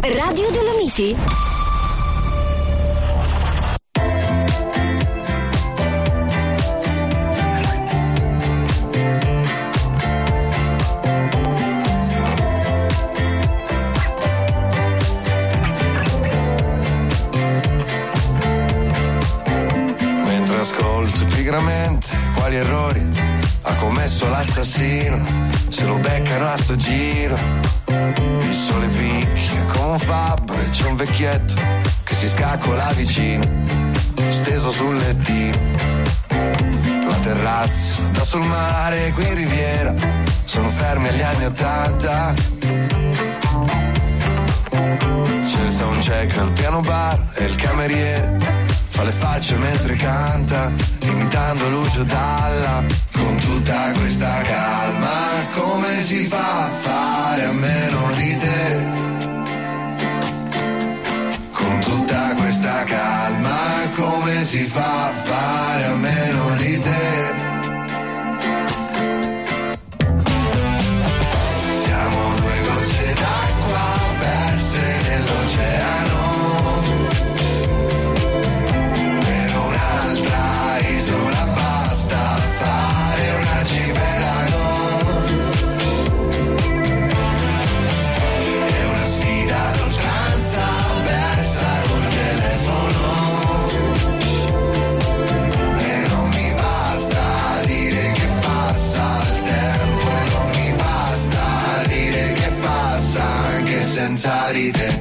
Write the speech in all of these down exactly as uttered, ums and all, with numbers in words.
Radio Dolomiti. Mentre ascolto pigramente quali errori ha commesso l'assassino, se lo beccano a sto giro. Il sole picchia come un fabbro e c'è un vecchietto che si scaccola vicino, steso sul lettino. La terrazza da sul mare qui in riviera, sono fermi agli anni ottanta. C'è il soundcheck al piano bar e il cameriere fa le facce mentre canta, imitando Lucio Dalla. Con tutta questa calma, come si fa a fare a meno di te? Con tutta questa calma, come si fa a fare a meno di te? Siamo due gocce d'acqua perse nell'oceano, senza di te.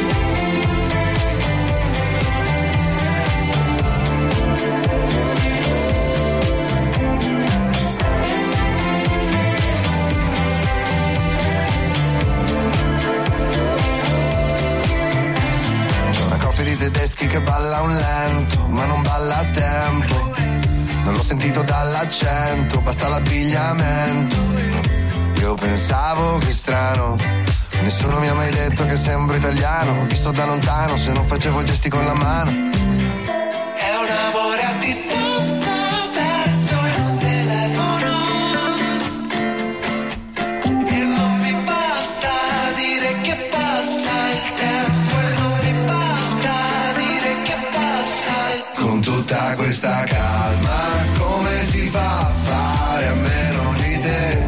C'è una coppia di tedeschi che balla un lento, ma non balla a tempo. Non l'ho sentito dall'accento, basta l'abbigliamento. Io pensavo che strano, nessuno mi ha mai detto che sembro italiano, visto da lontano se non facevo gesti con la mano. È un amore a distanza perso in un telefono, e non mi basta dire che passa il tempo, e non mi basta dire che passa il tempo. Con tutta questa calma, come si fa a fare a meno di te?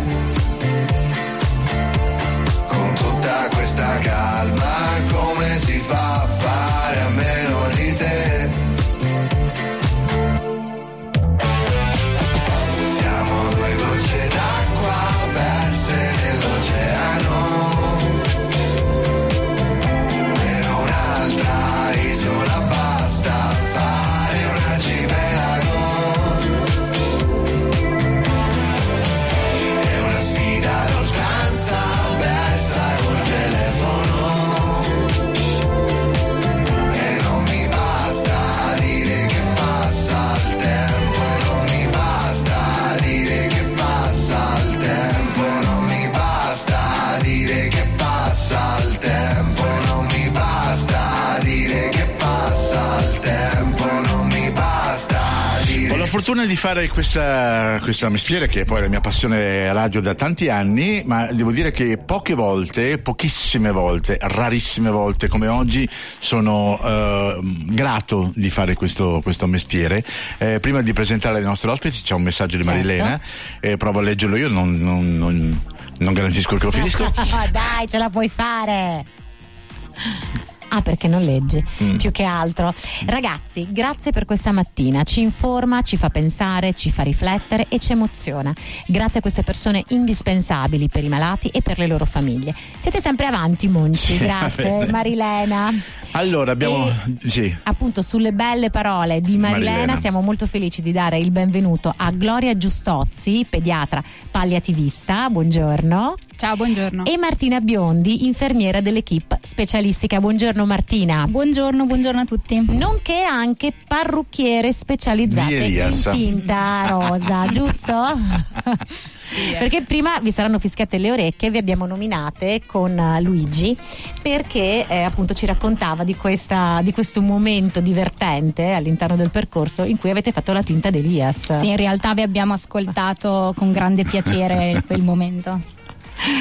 Questa calma, come si fa a fare a meno di te? Siamo due gocce d'acqua perse nell'oceano, per un'altra isola basta fare un arcipelago. È una sfida d'oltranza persa col telefono, e non mi basta dire che passa il tempo, e non mi basta dire che passa il tempo, e non mi basta dire che passa il tempo, e non mi basta dire che passa il tempo, e non mi basta dire. Ho la fortuna di fare questa, questa mestiere, che è poi la mia passione radio da tanti anni, ma devo dire che poche volte, pochissime volte, rarissime volte come oggi sono eh, grato di fare questo, questo mestiere. Eh, prima di presentare i nostri ospiti c'è un messaggio di Certo. Marilena, eh, provo a leggerlo io, non, non, non, non garantisco che lo finisco. Dai, ce la puoi fare. Ah, perché non leggi, mm. più che altro. Ragazzi, grazie per questa mattina. Ci informa, ci fa pensare, ci fa riflettere e ci emoziona. Grazie a queste persone indispensabili per i malati e per le loro famiglie. Siete sempre avanti, Monci. Grazie, Vabbè. Marilena. Allora abbiamo E, sì. appunto, sulle belle parole di Marilena, Marilena, siamo molto felici di dare il benvenuto a Gloria Giustozzi, pediatra palliativista. Buongiorno. Ciao, buongiorno. E Martina Biondi, infermiera dell'equipe specialistica. Buongiorno Martina. Buongiorno, buongiorno a tutti. Nonché anche parrucchiere specializzate Di Elias. in tinta rosa, giusto? Sì, eh. Perché prima vi saranno fischiate le orecchie, vi abbiamo nominate con uh, Luigi, perché eh, appunto ci raccontava di, questa, di questo momento divertente all'interno del percorso in cui avete fatto la tinta di Elias. Sì, in realtà vi abbiamo ascoltato con grande piacere in quel momento.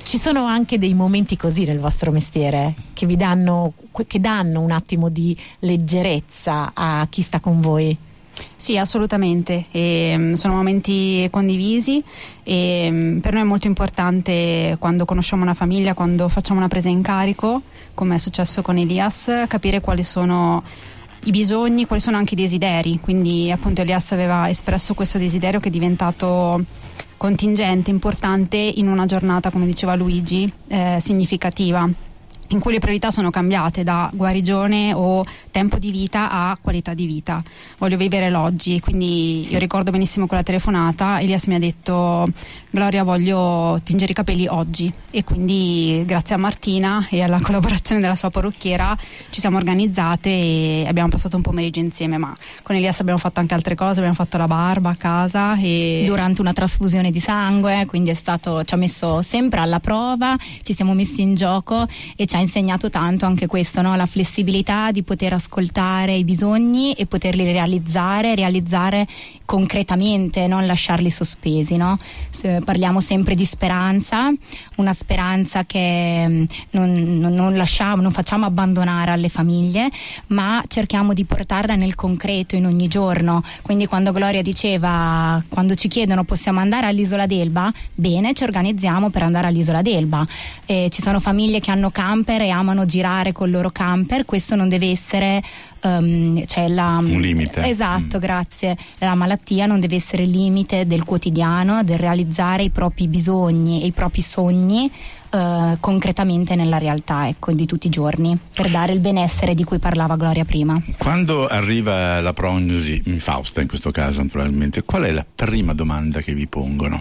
Ci sono anche dei momenti così nel vostro mestiere che vi danno, che danno un attimo di leggerezza a chi sta con voi? Sì, assolutamente, e, sono momenti condivisi e per noi è molto importante, quando conosciamo una famiglia, quando facciamo una presa in carico, come è successo con Elias, capire quali sono i bisogni, quali sono anche i desideri. Quindi appunto Elias aveva espresso questo desiderio che è diventato contingente, importante in una giornata, come diceva Luigi, eh, significativa, in cui le priorità sono cambiate da guarigione o tempo di vita a qualità di vita. Voglio vivere l'oggi, quindi io ricordo benissimo quella telefonata. Elias mi ha detto: Gloria, voglio tingere i capelli oggi, e quindi grazie a Martina e alla collaborazione della sua parrucchiera ci siamo organizzate e abbiamo passato un pomeriggio insieme. Ma con Elias abbiamo fatto anche altre cose, abbiamo fatto la barba a casa e durante una trasfusione di sangue, quindi è stato, ci ha messo sempre alla prova, ci siamo messi in gioco e ci ha insegnato tanto anche questo, no? La flessibilità di poter ascoltare i bisogni e poterli realizzare, realizzare concretamente, non lasciarli sospesi, no? Se parliamo sempre di speranza, una speranza che non, non, non lasciamo, non facciamo abbandonare alle famiglie, ma cerchiamo di portarla nel concreto in ogni giorno. Quindi quando Gloria diceva, quando ci chiedono possiamo andare all'Isola d'Elba, bene, ci organizziamo per andare all'Isola d'Elba. Eh, ci sono famiglie che hanno camper e amano girare col loro camper, questo non deve essere um, cioè la, un limite. Esatto, mm. grazie. La malattia non deve essere il limite del quotidiano, del realizzare i propri bisogni e i propri sogni uh, concretamente nella realtà, ecco, di tutti i giorni, per dare il benessere di cui parlava Gloria prima. Quando arriva la prognosi, Fausta in questo caso naturalmente, qual è la prima domanda che vi pongono?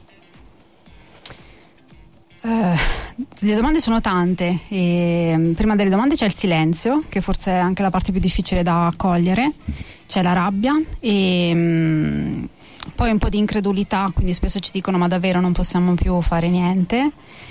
Uh, le domande sono tante e prima delle domande c'è il silenzio, che forse è anche la parte più difficile da accogliere, c'è la rabbia e um, poi un po' di incredulità, quindi spesso ci dicono ma davvero non possiamo più fare niente.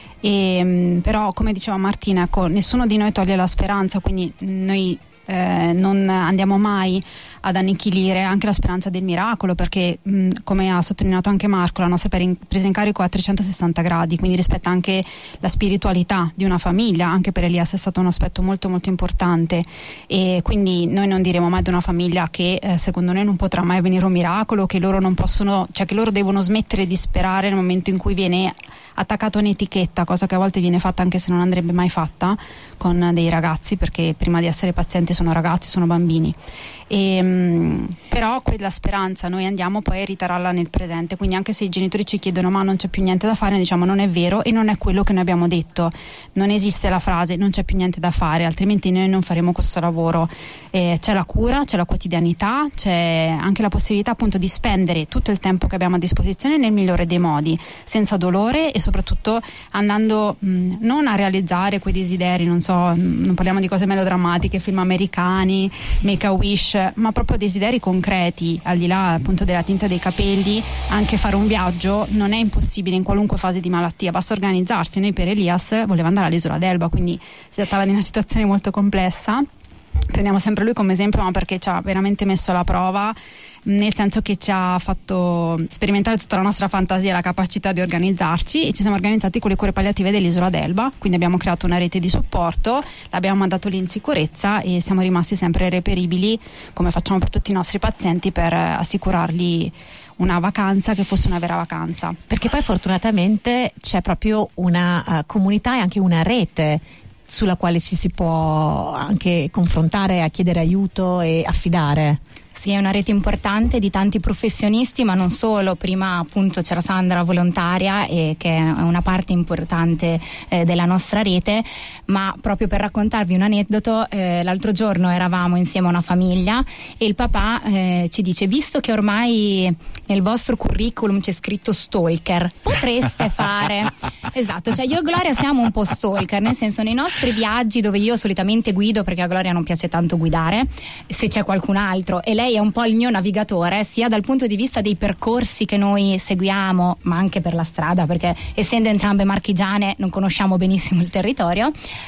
E, um, però come diceva Martina, ecco, nessuno di noi toglie la speranza, quindi noi eh, non andiamo mai ad annichilire anche la speranza del miracolo, perché mh, come ha sottolineato anche Marco, la nostra presa in carico è a trecentosessanta gradi, quindi rispetta anche la spiritualità di una famiglia. Anche per Elias è stato un aspetto molto molto importante, e quindi noi non diremo mai ad una famiglia che eh, secondo noi non potrà mai avvenire un miracolo, che loro non possono, cioè che loro devono smettere di sperare nel momento in cui viene attaccato un'etichetta, cosa che a volte viene fatta anche se non andrebbe mai fatta con dei ragazzi, perché prima di essere pazienti sono ragazzi, sono bambini. E, mh, però quella speranza noi andiamo poi a ritararla nel presente, quindi anche se i genitori ci chiedono ma non c'è più niente da fare, noi diciamo non è vero e non è quello che noi abbiamo detto, non esiste la frase non c'è più niente da fare, altrimenti noi non faremo questo lavoro. Eh, c'è la cura, c'è la quotidianità, c'è anche la possibilità appunto di spendere tutto il tempo che abbiamo a disposizione nel migliore dei modi, senza dolore e soprattutto andando mh, non a realizzare quei desideri, non so, mh, non parliamo di cose melodrammatiche, film americani, Make a Wish, ma proprio desideri concreti, al di là appunto della tinta dei capelli. Anche fare un viaggio non è impossibile in qualunque fase di malattia, basta organizzarsi. Noi per Elias voleva andare all'Isola d'Elba, quindi si trattava di una situazione molto complessa. Prendiamo sempre lui come esempio, ma perché ci ha veramente messo alla prova, nel senso che ci ha fatto sperimentare tutta la nostra fantasia e la capacità di organizzarci, e ci siamo organizzati con le cure palliative dell'Isola d'Elba, quindi abbiamo creato una rete di supporto, l'abbiamo mandato lì in sicurezza e siamo rimasti sempre reperibili, come facciamo per tutti i nostri pazienti, per assicurargli una vacanza che fosse una vera vacanza. Perché poi fortunatamente c'è proprio una uh, comunità e anche una rete sulla quale ci si può anche confrontare, a chiedere aiuto e affidare. Sì, è una rete importante di tanti professionisti, ma non solo. Prima appunto c'era Sandra volontaria, eh, che è una parte importante eh, della nostra rete, ma proprio per raccontarvi un aneddoto, eh, l'altro giorno eravamo insieme a una famiglia e il papà eh, ci dice: visto che ormai nel vostro curriculum c'è scritto stalker, potreste fare esatto, cioè io e Gloria siamo un po' stalker, nel senso, nei nostri viaggi dove io solitamente guido, perché a Gloria non piace tanto guidare, se c'è qualcun altro, e lei è un po' il mio navigatore, sia dal punto di vista dei percorsi che noi seguiamo, ma anche per la strada, perché essendo entrambe marchigiane non conosciamo benissimo il territorio.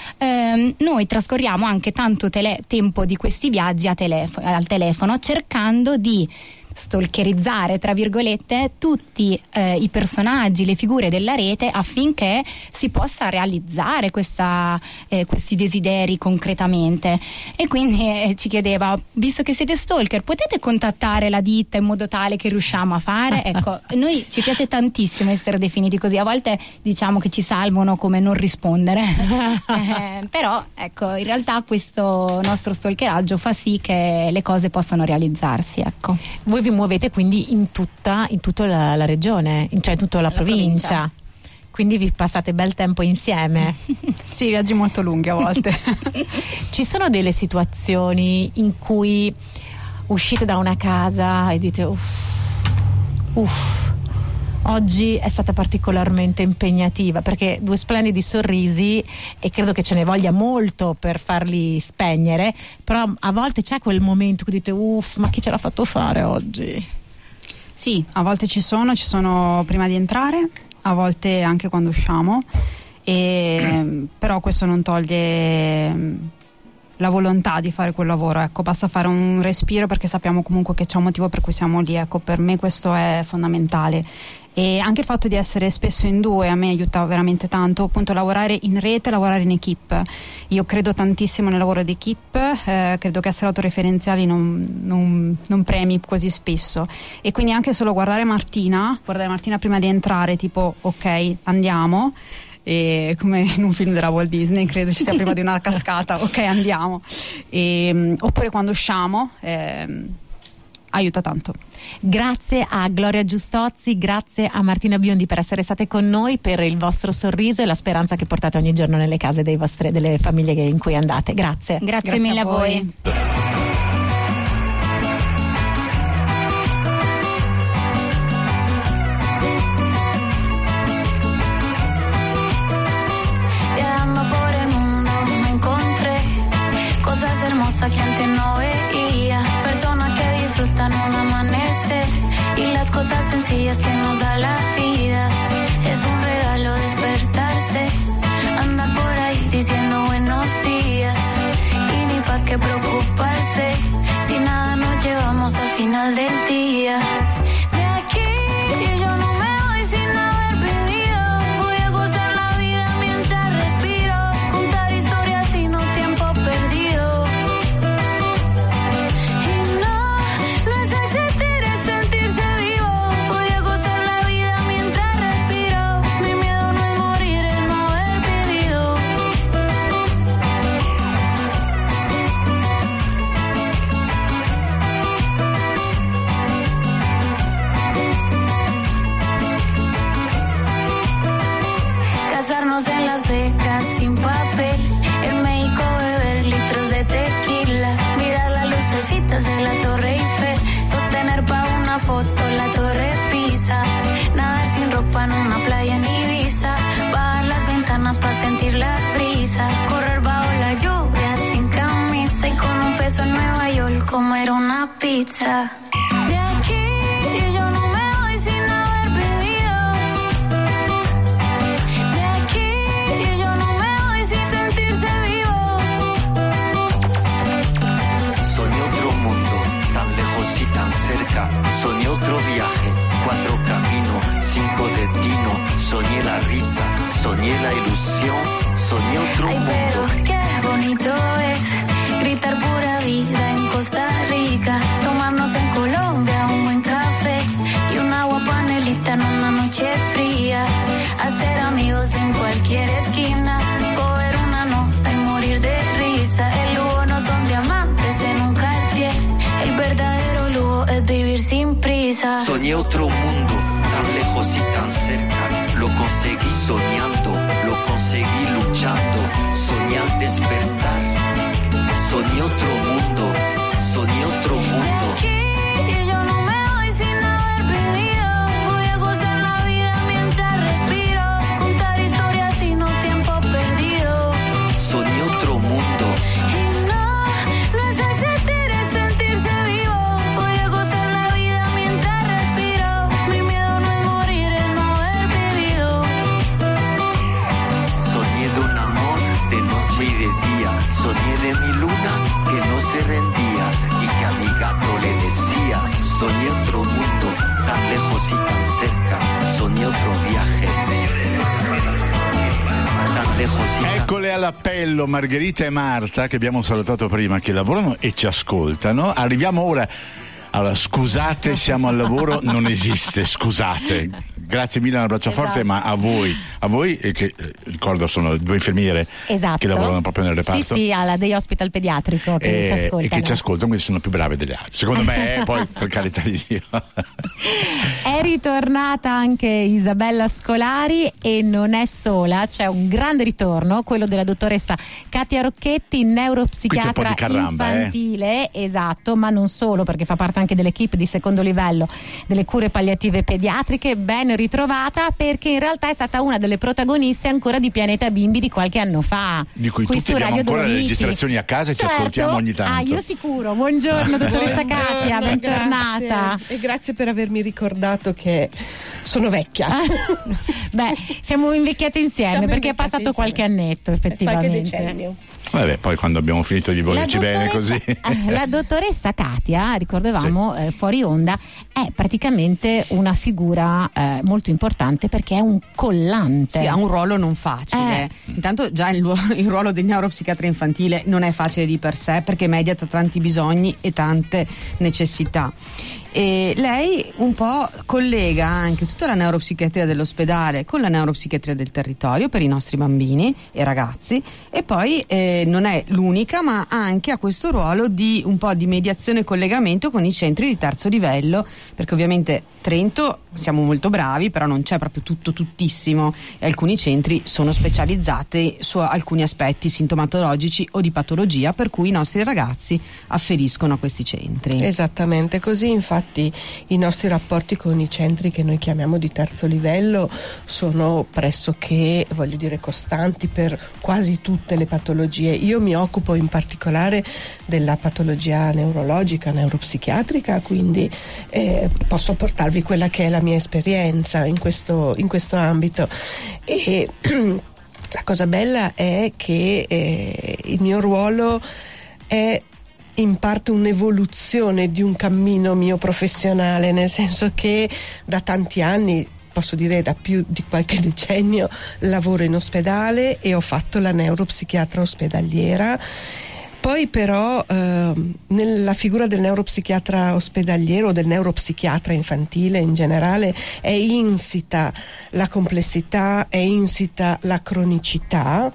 Ehm, noi trascorriamo anche tanto tele- tempo di questi viaggi a telefo- al telefono, cercando di stalkerizzare, tra virgolette, tutti eh, i personaggi, le figure della rete, affinché si possa realizzare questa, eh, questi desideri concretamente. E quindi eh, ci chiedeva, visto che siete stalker, potete contattare la ditta in modo tale che riusciamo a fare? Ecco, noi ci piace tantissimo essere definiti così, a volte diciamo che ci salvano come non rispondere, eh, però ecco, in realtà questo nostro stalkeraggio fa sì che le cose possano realizzarsi, ecco. Voi vi muovete quindi in tutta, in tutta la, la regione, cioè in tutta la, la provincia. provincia. Quindi vi passate bel tempo insieme. Sì, viaggi molto lunghi a volte. Ci sono delle situazioni in cui uscite da una casa e dite uff, uff, oggi è stata particolarmente impegnativa, perché due splendidi sorrisi, e credo che ce ne voglia molto per farli spegnere, però a volte c'è quel momento in cui dite uff, ma chi ce l'ha fatto fare oggi? Sì, a volte ci sono, ci sono prima di entrare, a volte anche quando usciamo, e, però questo non toglie la volontà di fare quel lavoro, ecco, basta fare un respiro perché sappiamo comunque che c'è un motivo per cui siamo lì, ecco, per me questo è fondamentale. E anche il fatto di essere spesso in due a me aiuta veramente tanto, appunto lavorare in rete, lavorare in equipe. Io credo tantissimo nel lavoro d'equipe, eh, credo che essere autoreferenziali non, non, non premi così spesso, e quindi anche solo guardare Martina, guardare Martina prima di entrare, tipo ok andiamo, e come in un film della Walt Disney, credo ci sia prima di una cascata, ok andiamo, e, oppure quando usciamo, eh, aiuta tanto. Grazie a Gloria Giustozzi, grazie a Martina Biondi per essere state con noi, per il vostro sorriso e la speranza che portate ogni giorno nelle case dei vostre, delle famiglie in cui andate. Grazie. Grazie, Grazie mille a voi. voi. Hermosa que antes no veía, personas que disfrutan un amanecer y las cosas sencillas que nos da la vida. Es un regalo despertarse, andar por ahí diciendo buenos días y ni pa' qué preocuparse si nada nos llevamos al final del día. De aquí yo no me voy sin haber vivido, voy a gozar la vida mientras respiro, contar historias y no tiempo perdido. En Las Vegas sin papel, en México beber litros de tequila, mirar las lucecitas de la Torre Eiffel, sostener pa' una foto la Torre Pisa, nadar sin ropa en una playa en Ibiza, bajar las ventanas pa' sentir la brisa, correr bajo la lluvia sin camisa y con un peso en Nueva York comer una pizza. De aquí yo no me voy sin haber vivido. Y tan cerca, soñé otro viaje, cuatro caminos, cinco destinos, soñé la risa, soñé la ilusión, soñé otro Ay, mundo. Pero qué bonito es gritar pura vida en Costa Rica, tomarnos en Colombia un buen café y un agua panelita en una noche fría, hacer amigos en cualquier esquina, coger una nota y morir de risa. El lujo no son diamantes en un Cartier, el verdadero lujo es vivir sin prisa. Soñé otro mundo, tan lejos y tan cerca, lo conseguí soñando, lo conseguí luchando, soñé al despertar, soñé otro mundo, soñé otro mundo. De aquí yo no me voy sin haber vivido, voy a gozar la vida mientras respiro, contar historias y no tiempo perdido. Soñé otro mundo. Y no, no es existir, es sentirse vivo, voy a gozar la vida mientras respiro, mi miedo no es morir, es no haber vivido. Soñé de un amor de noche y de día, soñé de mi luna que no se rendía y que a mi gato le decía, soñé otro mundo, tan lejos y tan cerca, soñé otro viaje. Tan lejos y tan... Eccole all'appello Margherita e Marta, che abbiamo salutato prima, che lavorano e ci ascoltano. Arriviamo ora. Allora, scusate, siamo al lavoro, non esiste, scusate. Grazie mille, un abbraccio esatto. forte, ma a voi, a voi, e che ricordo sono due infermiere esatto. che lavorano proprio nel reparto. Sì, sì, alla Day Hospital pediatrico che e, ci ascoltano. E che ci ascoltano, quindi sono più brave delle altre. Secondo me, eh, poi per carità di Dio. È ritornata anche Isabella Scolari e non è sola, c'è un grande ritorno, quello della dottoressa Katia Rocchetti, neuropsichiatra caramba, infantile, eh. esatto, ma non solo, perché fa parte anche dell'equipe di secondo livello delle cure palliative pediatriche. Ben ritrovata, perché in realtà è stata una delle protagoniste ancora di Pianeta Bimbi di qualche anno fa, di cui qui tutti su abbiamo Radio ancora Dolomiti. le registrazioni a casa e certo. ci ascoltiamo ogni tanto. Ah, io sicuro. Buongiorno dottoressa Katia, bentornata. Grazie. E grazie per avermi ricordato che sono vecchia. Beh, siamo invecchiate insieme siamo perché è passato insieme. Qualche annetto effettivamente. Qualche decennio. Vabbè, poi quando abbiamo finito di volerci bene così. La dottoressa Katia, ricordavamo sì. eh, fuori onda, è praticamente una figura eh, molto importante perché è un collante. Sì, ha un ruolo non facile. Eh. Intanto già il, il ruolo del neuropsichiatra infantile non è facile di per sé, perché media tra tanti bisogni e tante necessità. E lei un po' collega anche tutta la neuropsichiatria dell'ospedale con la neuropsichiatria del territorio per i nostri bambini e ragazzi, e poi eh, non è l'unica, ma anche ha questo ruolo di un po' di mediazione e collegamento con i centri di terzo livello, perché ovviamente Trento siamo molto bravi, però non c'è proprio tutto tuttissimo, e alcuni centri sono specializzati su alcuni aspetti sintomatologici o di patologia, per cui i nostri ragazzi afferiscono a questi centri. Esattamente così. Infatti i nostri rapporti con i centri che noi chiamiamo di terzo livello sono pressoché, voglio dire, costanti per quasi tutte le patologie. Io mi occupo in particolare della patologia neurologica, neuropsichiatrica, quindi eh, posso portarvi quella che è la mia esperienza in questo, in questo ambito. E la cosa bella è che eh, il mio ruolo è in parte un'evoluzione di un cammino mio professionale, nel senso che da tanti anni, posso dire da più di qualche decennio, lavoro in ospedale e ho fatto la neuropsichiatra ospedaliera. Poi però eh, nella figura del neuropsichiatra ospedaliero o del neuropsichiatra infantile in generale è insita la complessità, è insita la cronicità,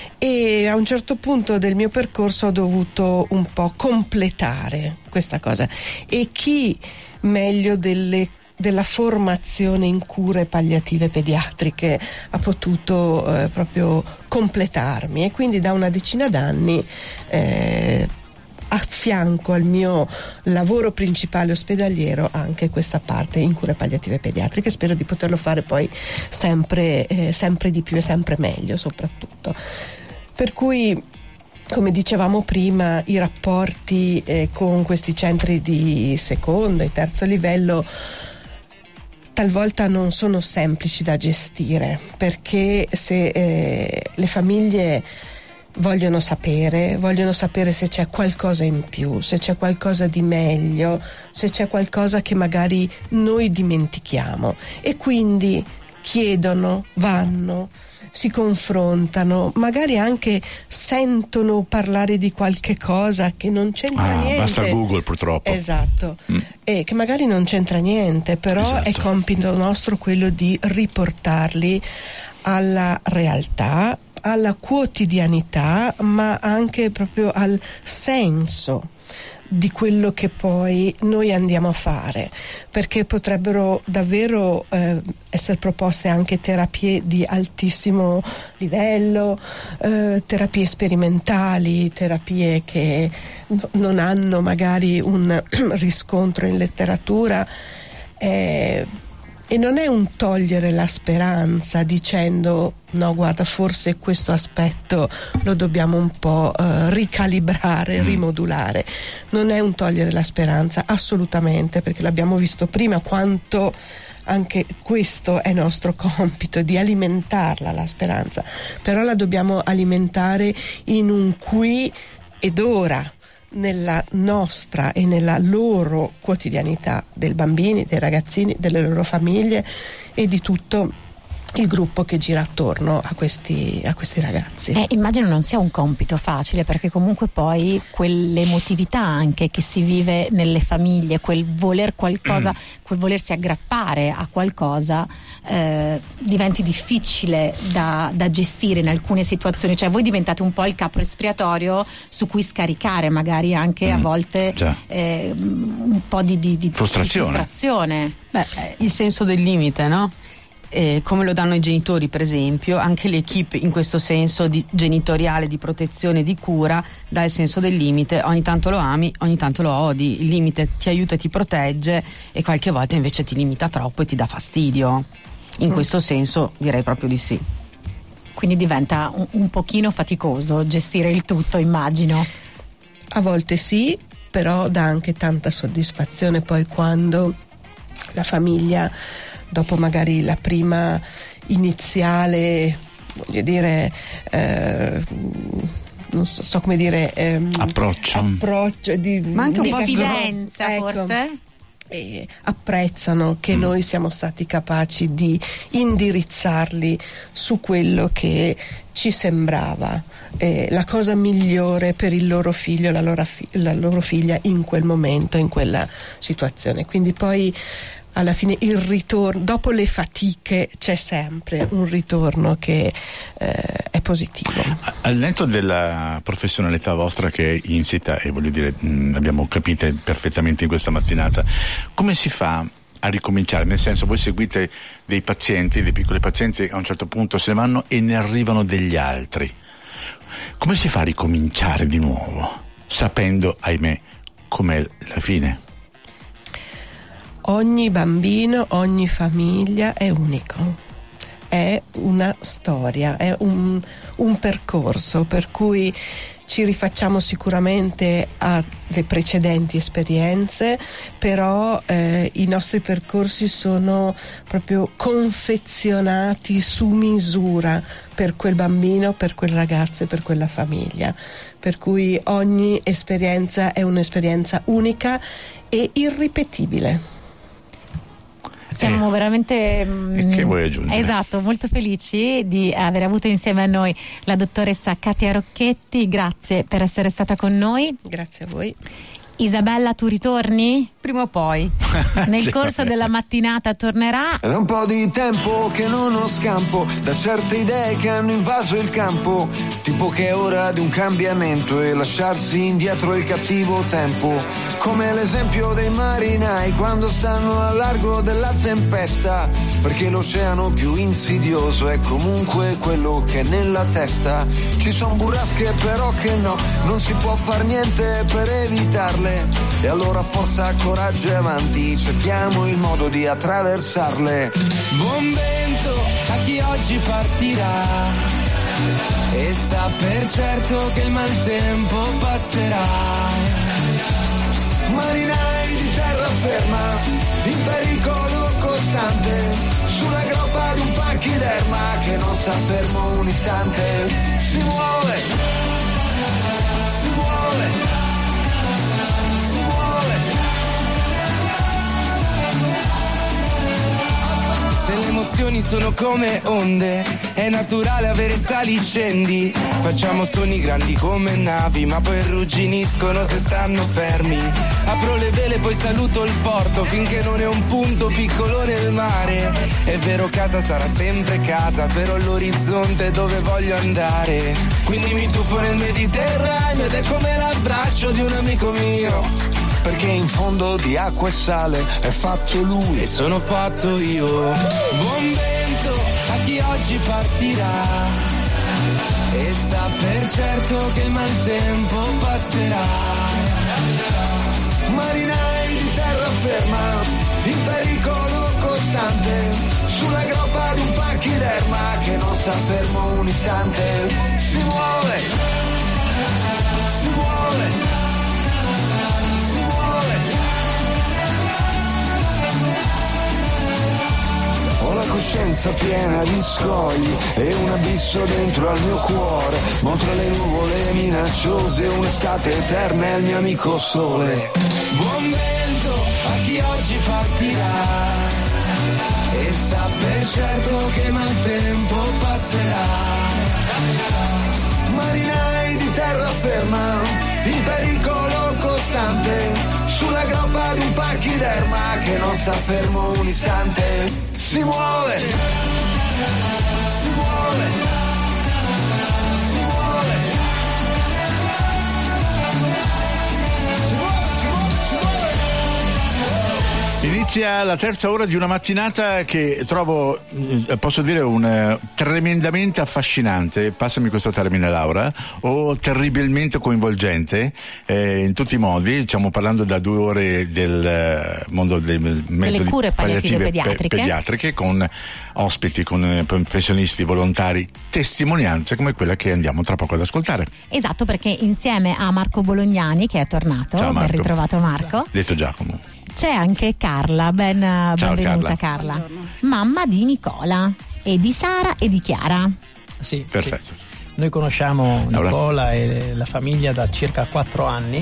e a un certo punto del mio percorso ho dovuto un po' completare questa cosa. E chi meglio delle della formazione in cure palliative pediatriche ha potuto eh, proprio completarmi, e quindi da una decina d'anni eh, affianco al mio lavoro principale ospedaliero anche questa parte in cure palliative pediatriche. Spero di poterlo fare poi sempre, eh, sempre di più e sempre meglio soprattutto. Per cui, come dicevamo prima, i rapporti eh, con questi centri di secondo e terzo livello talvolta non sono semplici da gestire, perché se eh, le famiglie vogliono sapere, vogliono sapere se c'è qualcosa in più, se c'è qualcosa di meglio, se c'è qualcosa che magari noi dimentichiamo, e quindi chiedono, vanno, si confrontano, magari anche sentono parlare di qualche cosa che non c'entra ah, niente. Basta Google, purtroppo. Esatto, mm. e che magari non c'entra niente, però esatto. È compito nostro quello di riportarli alla realtà, alla quotidianità, ma anche proprio al senso di quello che poi noi andiamo a fare, perché potrebbero davvero eh, essere proposte anche terapie di altissimo livello, eh, terapie sperimentali, terapie che no, non hanno magari un riscontro in letteratura, eh, e non è un togliere la speranza dicendo no, guarda, forse questo aspetto lo dobbiamo un po' uh, ricalibrare, rimodulare. Non è un togliere la speranza, assolutamente, perché l'abbiamo visto prima quanto anche questo è nostro compito, di alimentarla la speranza, però la dobbiamo alimentare in un qui ed ora, nella nostra e nella loro quotidianità, dei bambini, dei ragazzini, delle loro famiglie e di tutto il gruppo che gira attorno a questi, a questi ragazzi. Eh, immagino non sia un compito facile, perché comunque poi quell'emotività anche che si vive nelle famiglie, quel voler qualcosa, mm. quel volersi aggrappare a qualcosa, eh, diventi difficile da, da gestire in alcune situazioni. Cioè voi diventate un po' il capro espiatorio su cui scaricare magari anche mm. a volte eh, un po' di, di, di frustrazione. Di frustrazione. Beh, il senso del limite, no? Eh, come lo danno i genitori, per esempio, anche l'equipe in questo senso di genitoriale, di protezione, di cura, dà il senso del limite. Ogni tanto lo ami, ogni tanto lo odi. Il limite ti aiuta e ti protegge, e qualche volta invece ti limita troppo e ti dà fastidio. In mm. questo senso direi proprio di sì. Quindi diventa un, un pochino faticoso gestire il tutto, immagino. A volte sì, però dà anche tanta soddisfazione poi quando la famiglia, dopo magari la prima iniziale, voglio dire, eh, non so, so come dire, ehm, approccio, approccio di, ma anche un di po' di confidenza, ecco, forse? E apprezzano che mm. noi siamo stati capaci di indirizzarli su quello che ci sembrava eh, la cosa migliore per il loro figlio, la loro, fi- la loro figlia in quel momento, in quella situazione. Quindi poi alla fine il ritorno, dopo le fatiche c'è sempre un ritorno che eh, è positivo. Al netto della professionalità vostra che è insita, e voglio dire, mh, abbiamo capito perfettamente in questa mattinata, come si fa a ricominciare? Nel senso, voi seguite dei pazienti, dei piccoli pazienti, a un certo punto se ne vanno e ne arrivano degli altri. Come si fa a ricominciare di nuovo, sapendo, ahimè, com'è la fine? Ogni bambino, ogni famiglia è unico, è una storia, è un, un percorso, per cui ci rifacciamo sicuramente alle precedenti esperienze, però eh, i nostri percorsi sono proprio confezionati su misura per quel bambino, per quel ragazzo e per quella famiglia, per cui ogni esperienza è un'esperienza unica e irripetibile. Siamo eh, veramente mh, che vuoi aggiungere? Esatto, molto felici di aver avuto insieme a noi la dottoressa Katia Rocchetti. Grazie per essere stata con noi. Grazie a voi. Isabella, tu ritorni? Prima o poi. Nel sì, corso della mattinata tornerà. È un po' di tempo che non ho scampo da certe idee che hanno invaso il campo, tipo che è ora di un cambiamento e lasciarsi indietro il cattivo tempo, come l'esempio dei marinai quando stanno a largo della tempesta, perché l'oceano più insidioso è comunque quello che è nella testa. Ci son burrasche però che no, non si può far niente per evitarle, e allora forza, coraggio e avanti, cerchiamo il modo di attraversarle. Buon vento a chi oggi partirà e sa per certo che il maltempo passerà. Marinai di terraferma, in pericolo costante, sulla groppa di un pachiderma che non sta fermo un istante. Si muove, si muove, se le emozioni sono come onde, è naturale avere sali e scendi. Facciamo sogni grandi come navi, ma poi rugginiscono se stanno fermi. Apro le vele, poi saluto il porto, finché non è un punto piccolo nel mare. È vero, casa sarà sempre casa, però l'orizzonte dove voglio andare. Quindi mi tuffo nel Mediterraneo ed è come l'abbraccio di un amico mio, perché in fondo di acqua e sale è fatto lui e sono fatto io. Buon vento a chi oggi partirà e sa per certo che il maltempo passerà. Marinai di terraferma, in pericolo costante, sulla groppa di un pachiderma che non sta fermo un istante. Si muove, si muove, ho la coscienza stanza piena di scogli e un abisso dentro al mio cuore, mentre le nuvole minacciose, un'estate eterna è il mio amico sole. Buon vento a chi oggi partirà e sa per certo che il maltempo passerà. Marinai di terraferma, in pericolo costante, sulla groppa di un pachiderma che non sta fermo un istante. Si muove, si muove, si muove, si muove, si muove, si muove. Inizia la terza ora di una mattinata che trovo, posso dire, un tremendamente affascinante, passami questo termine Laura, o terribilmente coinvolgente eh, in tutti i modi. Stiamo parlando da due ore del mondo dei metodi delle cure palliative pediatriche. Pe- pediatriche con ospiti, con professionisti, volontari, testimonianze come quella che andiamo tra poco ad ascoltare. Esatto, perché insieme a Marco Bolognani, che è tornato, Ciao, Marco. ben ritrovato Marco. Detto Giacomo. C'è anche Carla, ben, Ciao, benvenuta Carla, Carla. Mamma di Nicola e di Sara e di Chiara. Sì, perfetto. Sì. Noi conosciamo allora. Nicola e la famiglia da circa quattro anni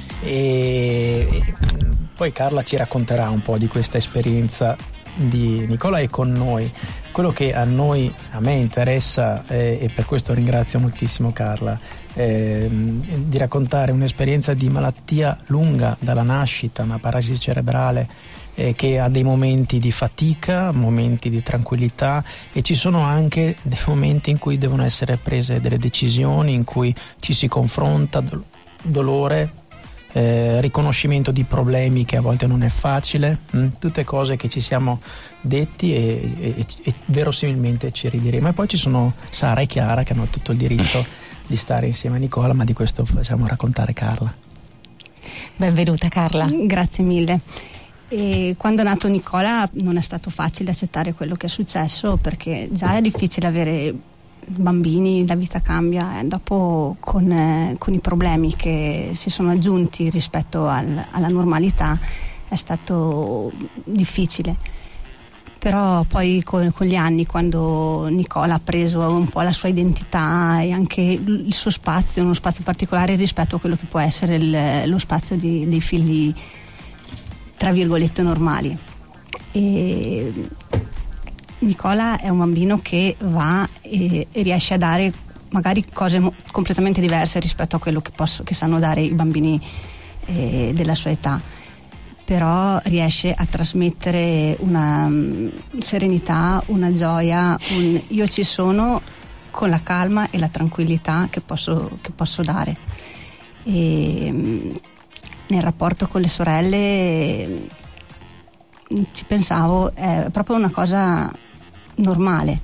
e, e poi Carla ci racconterà un po' di questa esperienza di Nicola e con noi. Quello che a noi, a me interessa eh, e per questo ringrazio moltissimo Carla, eh, di raccontare un'esperienza di malattia lunga dalla nascita, una paralisi cerebrale eh, che ha dei momenti di fatica, momenti di tranquillità e ci sono anche dei momenti in cui devono essere prese delle decisioni, in cui ci si confronta, do- dolore, Eh, riconoscimento di problemi che a volte non è facile, mh? tutte cose che ci siamo detti e, e, e verosimilmente ci ridiremo. E poi ci sono Sara e Chiara che hanno tutto il diritto di stare insieme a Nicola, ma di questo facciamo raccontare Carla. Benvenuta Carla. Grazie mille. E quando è nato Nicola non è stato facile accettare quello che è successo, perché già è difficile avere bambini, la vita cambia, eh, dopo con, eh, con i problemi che si sono aggiunti rispetto al, alla normalità è stato difficile. Però poi con, con gli anni, quando Nicola ha preso un po' la sua identità e anche il suo spazio, uno spazio particolare rispetto a quello che può essere il, lo spazio di, dei figli tra virgolette normali, e Nicola è un bambino che va e, e riesce a dare magari cose mo- completamente diverse rispetto a quello che, posso, che sanno dare i bambini eh, della sua età, però riesce a trasmettere una um, serenità, una gioia, un io ci sono, con la calma e la tranquillità che posso, che posso dare. E, um, nel rapporto con le sorelle ci pensavo, è proprio una cosa normale.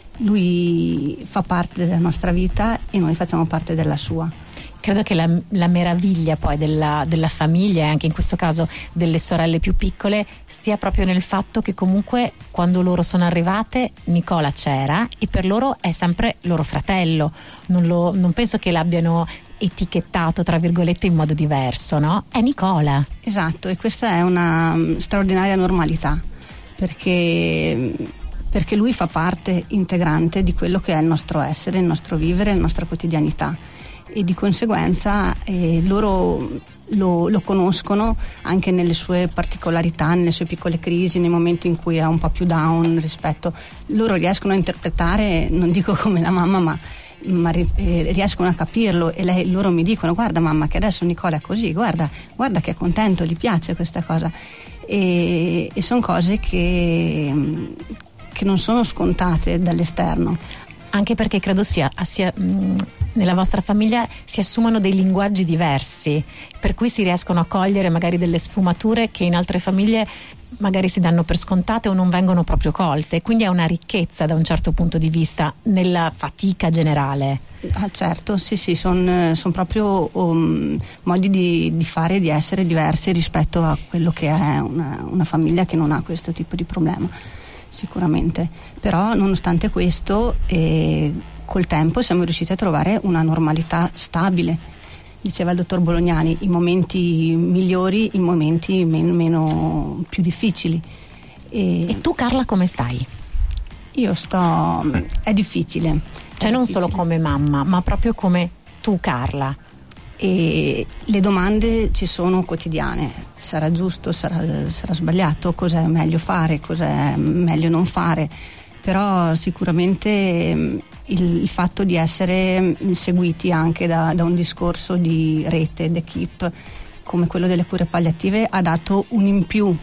Lui fa parte della nostra vita e noi facciamo parte della sua. Credo che la, la meraviglia poi della, della famiglia e anche in questo caso delle sorelle più piccole stia proprio nel fatto che comunque quando loro sono arrivate Nicola c'era e per loro è sempre loro fratello, non, lo, non penso che l'abbiano etichettato tra virgolette in modo diverso, no? È Nicola. Esatto, e questa è una um, straordinaria normalità, perché perché lui fa parte integrante di quello che è il nostro essere, il nostro vivere, la nostra quotidianità, e di conseguenza eh, loro lo, lo conoscono anche nelle sue particolarità, nelle sue piccole crisi, nei momenti in cui è un po' più down rispetto. Loro riescono a interpretare, non dico come la mamma, ma ma eh, riescono a capirlo, e lei, loro mi dicono: guarda mamma che adesso Nicola è così, guarda, guarda che è contento, gli piace questa cosa, e, e sono cose che, che non sono scontate dall'esterno. Anche perché credo sia, sia mh, nella vostra famiglia si assumano dei linguaggi diversi, per cui si riescono a cogliere magari delle sfumature che in altre famiglie magari si danno per scontate o non vengono proprio colte, quindi è una ricchezza da un certo punto di vista nella fatica generale. Ah, certo, sì sì, sono son proprio um, modi di, di fare e di essere diversi rispetto a quello che è una, una famiglia che non ha questo tipo di problema, sicuramente. Però nonostante questo eh, col tempo siamo riusciti a trovare una normalità stabile. Diceva il dottor Bolognani, i momenti migliori, i momenti meno, meno più difficili. E, e tu Carla come stai? Io sto... è difficile. Cioè è non difficile. solo come mamma, ma proprio come tu, Carla. E le domande ci sono quotidiane: sarà giusto, sarà, sarà sbagliato, cos'è meglio fare, cos'è meglio non fare. Però sicuramente il, il fatto di essere seguiti anche da, da un discorso di rete, d'equipe come quello delle cure palliative ha dato un in più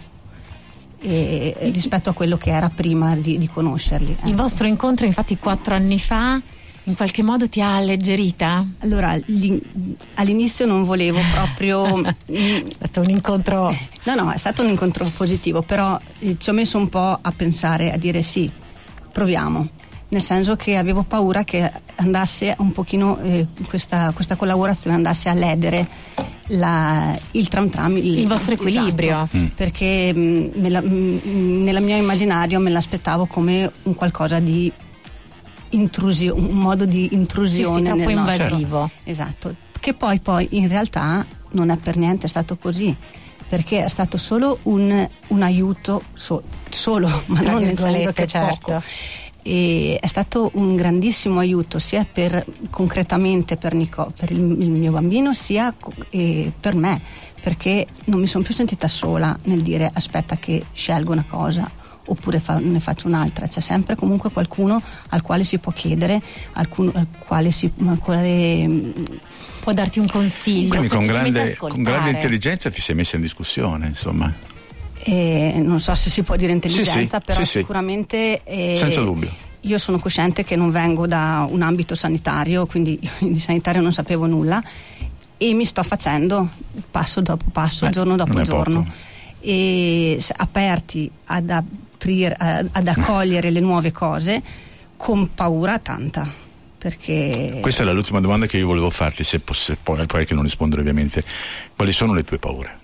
e, rispetto a quello che era prima di, di conoscerli. Il ecco. vostro incontro infatti quattro anni fa in qualche modo ti ha alleggerita? Allora, all'inizio non volevo proprio... È stato un incontro... No, no, è stato un incontro positivo, però eh, ci ho messo un po' a pensare, a dire sì, proviamo. Nel senso che avevo paura che andasse un pochino, eh, questa, questa collaborazione andasse a ledere la, il tram tram, il, il vostro equilibrio. Esatto, mm. Perché mh, me la, mh, nel mio immaginario me l'aspettavo come un qualcosa di intrusione, un modo di intrusione, sì, sì, troppo nel invasivo. Nostro, esatto, che poi poi in realtà non è per niente stato così, perché è stato solo un, un aiuto so, solo, ma Tra non nel senso che certo. poco. E è stato un grandissimo aiuto sia per concretamente per, Nico, per il, il mio bambino, sia eh, per me, perché non mi sono più sentita sola nel dire aspetta che scelgo una cosa oppure fa, ne faccio un'altra. C'è sempre comunque qualcuno al quale si può chiedere, alcuno, al quale si al quale può darti un consiglio. Quindi con grande, con grande intelligenza ti sei messa in discussione, insomma. Eh, non so se si può dire intelligenza, sì, sì, però sì, sicuramente eh, senza dubbio. Io sono cosciente che non vengo da un ambito sanitario, quindi di sanitario non sapevo nulla e mi sto facendo passo dopo passo, eh, giorno dopo giorno poco. E aperti ad aprire, ad accogliere le nuove cose con paura tanta, perché questa è l'ultima domanda che io volevo farti, se poss- poi, poi che non rispondere ovviamente. Quali sono le tue paure?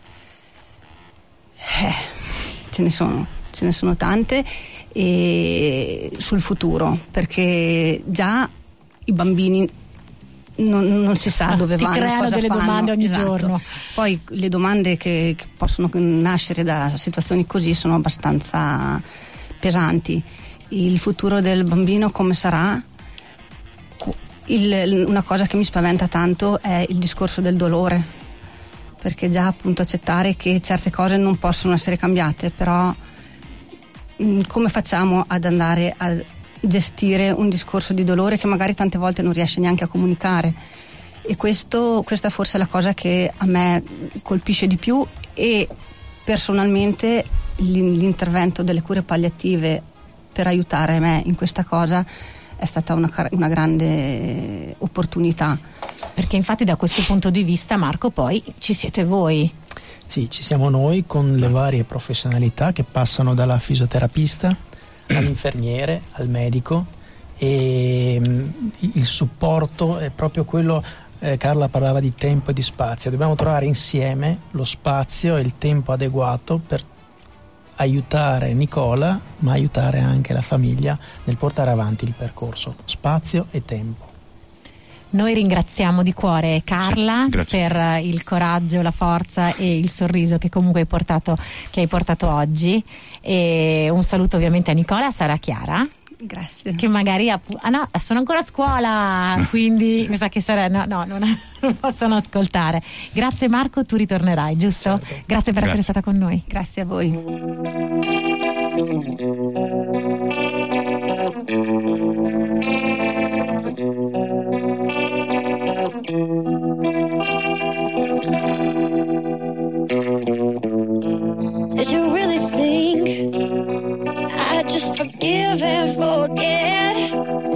Eh, ce ne sono, ce ne sono tante e sul futuro, perché già i bambini non, non si sa dove ti vanno, creano cosa delle fanno. domande ogni Esatto. giorno. Poi le domande che, che possono nascere da situazioni così sono abbastanza pesanti. Il futuro del bambino come sarà? Il, una cosa che mi spaventa tanto è il discorso del dolore, perché già appunto accettare che certe cose non possono essere cambiate, però mh, come facciamo ad andare a gestire un discorso di dolore che magari tante volte non riesce neanche a comunicare? E questo, questa forse è la cosa che a me colpisce di più, e personalmente l'intervento delle cure palliative per aiutare me in questa cosa è stata una, una grande opportunità. Perché infatti da questo punto di vista, Marco, poi ci siete voi. Sì, ci siamo noi con le varie professionalità che passano dalla fisioterapista all'infermiere, al medico, e mh, il supporto è proprio quello. eh, Carla parlava di tempo e di spazio, dobbiamo trovare insieme lo spazio e il tempo adeguato per aiutare Nicola, ma aiutare anche la famiglia nel portare avanti il percorso, spazio e tempo. Noi ringraziamo di cuore Carla sì, per il coraggio, la forza e il sorriso che comunque hai portato, che hai portato oggi, e un saluto ovviamente a Nicola e a Sara Chiara. Grazie. Che magari ah no, sono ancora a scuola, quindi mi sa che sarà, no, no, non, non possono ascoltare. Grazie Marco, tu ritornerai, giusto? Certo. Grazie per Grazie. essere stata con noi. Grazie a voi. Did you really think I'd just forgive and forget?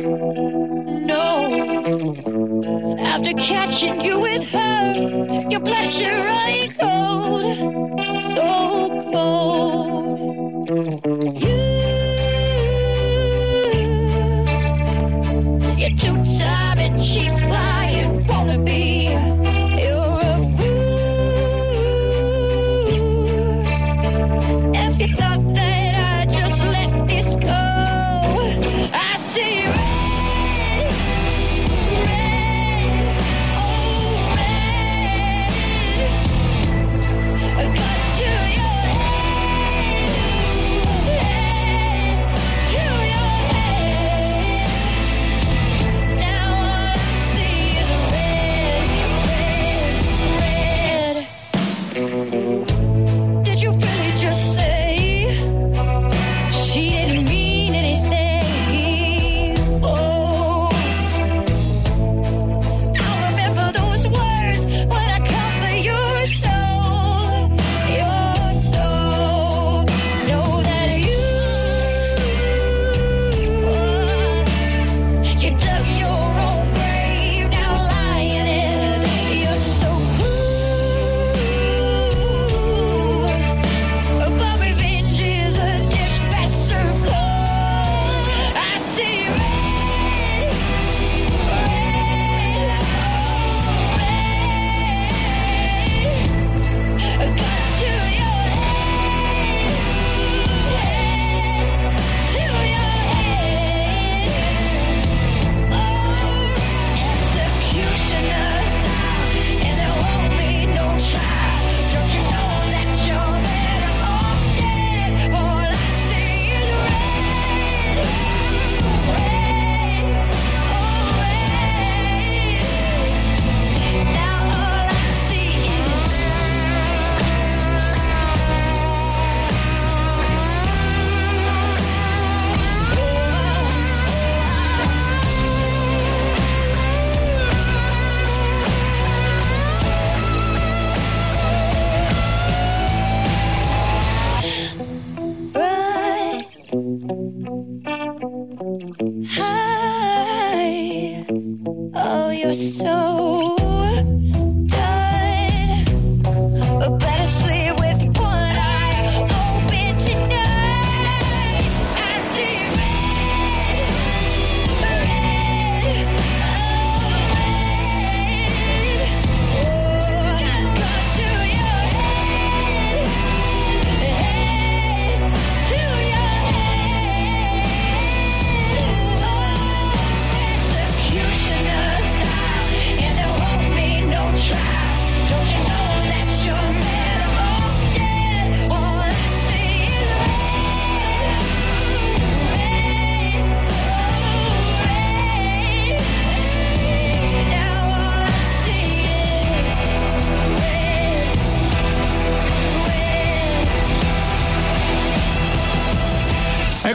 No. After catching you with her, your blood should run cold, so cold. You, you're too time and cheap, lying, wanna be. You're a if you thought that I'd just let this go, I see red, red, oh red.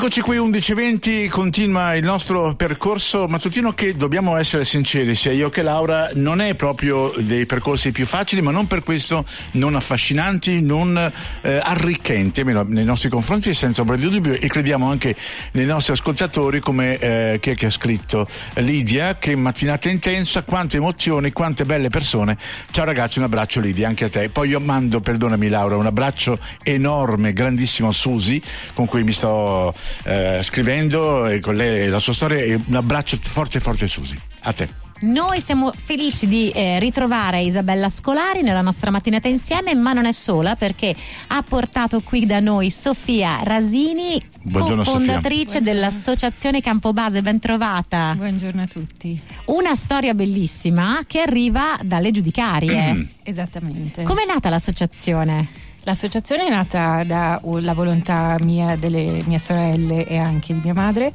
Eccoci qui, undici e venti, continua il nostro percorso mattutino che, dobbiamo essere sinceri, sia io che Laura, non è proprio dei percorsi più facili, ma non per questo non affascinanti, non eh, arricchenti, almeno nei nostri confronti, senza ombra di dubbio, e crediamo anche nei nostri ascoltatori, come eh, chi è che ha scritto? Lidia, che mattinata intensa, quante emozioni, quante belle persone. Ciao ragazzi, un abbraccio Lidia, anche a te. Poi io mando, perdonami Laura, un abbraccio enorme, grandissimo a Susi, con cui mi sto Eh, scrivendo, e con lei e la sua storia, e un abbraccio forte forte Susi, a te. Noi siamo felici di eh, ritrovare Isabella Scolari nella nostra mattinata insieme, ma non è sola, perché ha portato qui da noi Sofia Rasini, Buongiorno, cofondatrice Sofia. dell'associazione Campobase. Ben trovata. Buongiorno a tutti. Una storia bellissima che arriva dalle giudicarie. Mm. Esattamente. Com'è nata l'associazione? L'associazione è nata dalla volontà mia, delle mie sorelle e anche di mia madre,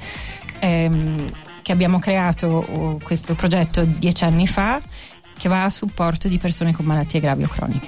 ehm, che abbiamo creato uh, questo progetto dieci anni fa, che va a supporto di persone con malattie gravi o croniche.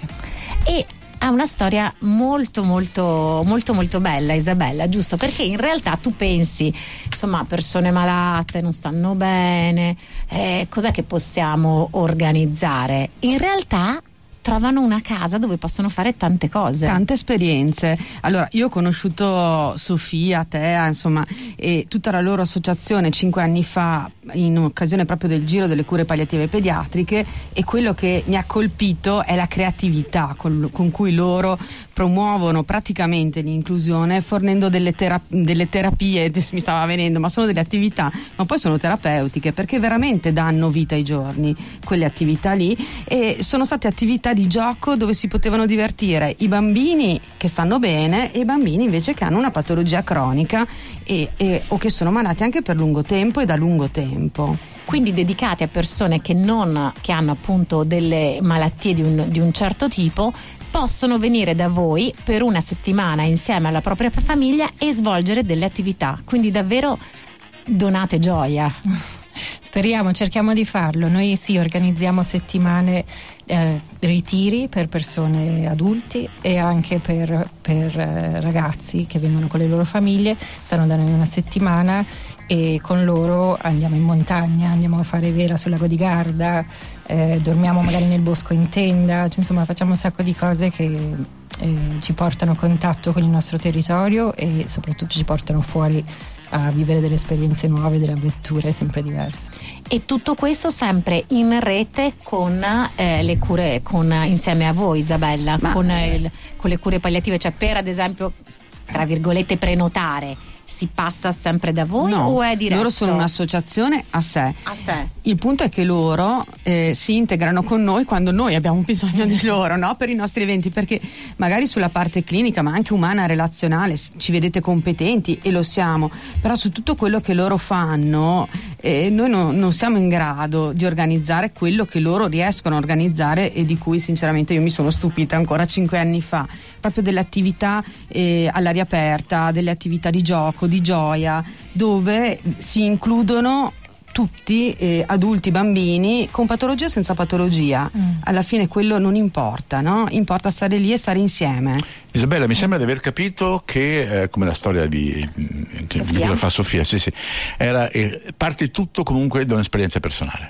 E ha una storia molto molto molto molto bella, Isabella, giusto? Perché in realtà tu pensi, insomma, persone malate non stanno bene, eh, cos'è che possiamo organizzare? In realtà trovano una casa dove possono fare tante cose, tante esperienze. Allora, io ho conosciuto Sofia, Tea, insomma, e tutta la loro associazione cinque anni fa, in occasione proprio del giro delle cure palliative pediatriche, e quello che mi ha colpito è la creatività con, con cui loro promuovono praticamente l'inclusione, fornendo delle, tera- delle terapie, mi stava venendo, ma sono delle attività, ma poi sono terapeutiche, perché veramente danno vita ai giorni quelle attività lì, e sono state attività di gioco dove si potevano divertire i bambini che stanno bene e i bambini invece che hanno una patologia cronica e, e, o che sono malati anche per lungo tempo e da lungo tempo. Quindi dedicati a persone che non che hanno appunto delle malattie di un, di un certo tipo, possono venire da voi per una settimana insieme alla propria famiglia e svolgere delle attività. Quindi davvero donate gioia. Speriamo, cerchiamo di farlo. Noi sì, organizziamo settimane, eh, ritiri per persone adulti e anche per, per eh, ragazzi che vengono con le loro famiglie, stanno da noi una settimana e con loro andiamo in montagna, andiamo a fare vela sul lago di Garda, eh, dormiamo magari nel bosco in tenda, cioè, insomma facciamo un sacco di cose che eh, ci portano a contatto con il nostro territorio e soprattutto ci portano fuori a vivere delle esperienze nuove, delle avventure sempre diverse. E tutto questo sempre in rete con eh, le cure, con, insieme a voi Isabella, Ma, con, il, con le cure palliative, cioè per ad esempio tra virgolette prenotare si passa sempre da voi no, o è diretto? Loro sono un'associazione a sé. A sé. Il punto è che loro eh, si integrano con noi quando noi abbiamo bisogno di loro, no? Per i nostri eventi, perché magari sulla parte clinica, ma anche umana, relazionale, ci vedete competenti e lo siamo, però su tutto quello che loro fanno eh, noi no, non siamo in grado di organizzare quello che loro riescono a organizzare e di cui sinceramente io mi sono stupita ancora cinque anni fa, proprio delle attività eh, all'aria aperta, delle attività di gioco, di gioia, dove si includono tutti, eh, adulti, bambini, con patologia o senza patologia. Mm. Alla fine quello non importa, no? Importa stare lì e stare insieme. Isabella, mi sembra di aver capito che, eh, come la storia di che Sofia. fa Sofia, sì, sì, era, eh, parte tutto comunque da un'esperienza personale.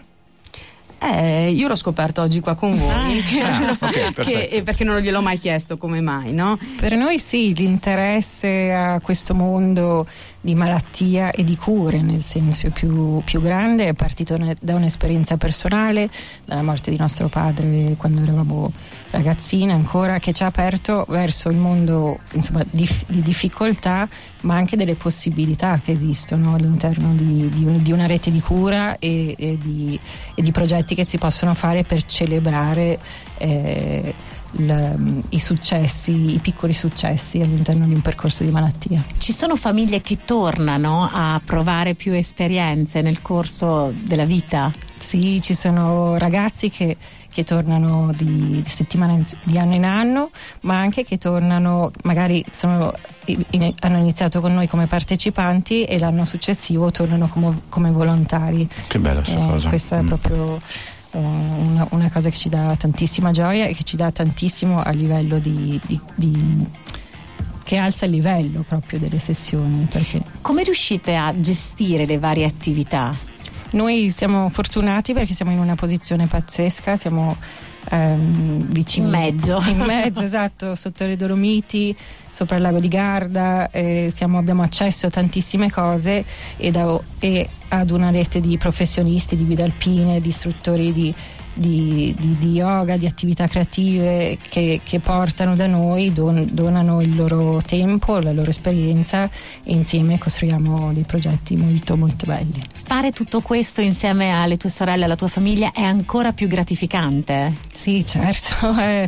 Eh, io l'ho scoperto oggi qua con voi, che, Ah, okay, che, eh, perché non gliel'ho mai chiesto come mai, no? Per noi sì, l'interesse a questo mondo di malattia e di cure nel senso più, più grande è partito ne, da un'esperienza personale, dalla morte di nostro padre quando eravamo ragazzine ancora, che ci ha aperto verso il mondo, insomma, di, di difficoltà, ma anche delle possibilità che esistono all'interno di, di, un, di una rete di cura e, e, di, e di progetti che si possono fare per celebrare eh, il, i successi, i piccoli successi all'interno di un percorso di malattia. Ci sono famiglie che tornano a provare più esperienze nel corso della vita? Sì, ci sono ragazzi che, che tornano di, di settimana in, di anno in anno, ma anche che tornano, magari sono, in, hanno iniziato con noi come partecipanti e l'anno successivo tornano come, come volontari. Che bella sta eh, cosa. Questa Mm. è proprio uh, una, una cosa che ci dà tantissima gioia e che ci dà tantissimo a livello di, di, di che alza il livello proprio delle sessioni, perché come riuscite a gestire le varie attività? Noi siamo fortunati perché siamo in una posizione pazzesca, siamo ehm, vicini in mezzo in mezzo esatto, sotto le Dolomiti, sopra il lago di Garda, eh, siamo, abbiamo accesso a tantissime cose e, da, e ad una rete di professionisti, di guide alpine, di istruttori di Di, di, di yoga, di attività creative che, che portano da noi, don, donano il loro tempo, la loro esperienza e insieme costruiamo dei progetti molto molto belli. Fare tutto questo insieme alle tue sorelle e alla tua famiglia è ancora più gratificante? Sì, certo, è,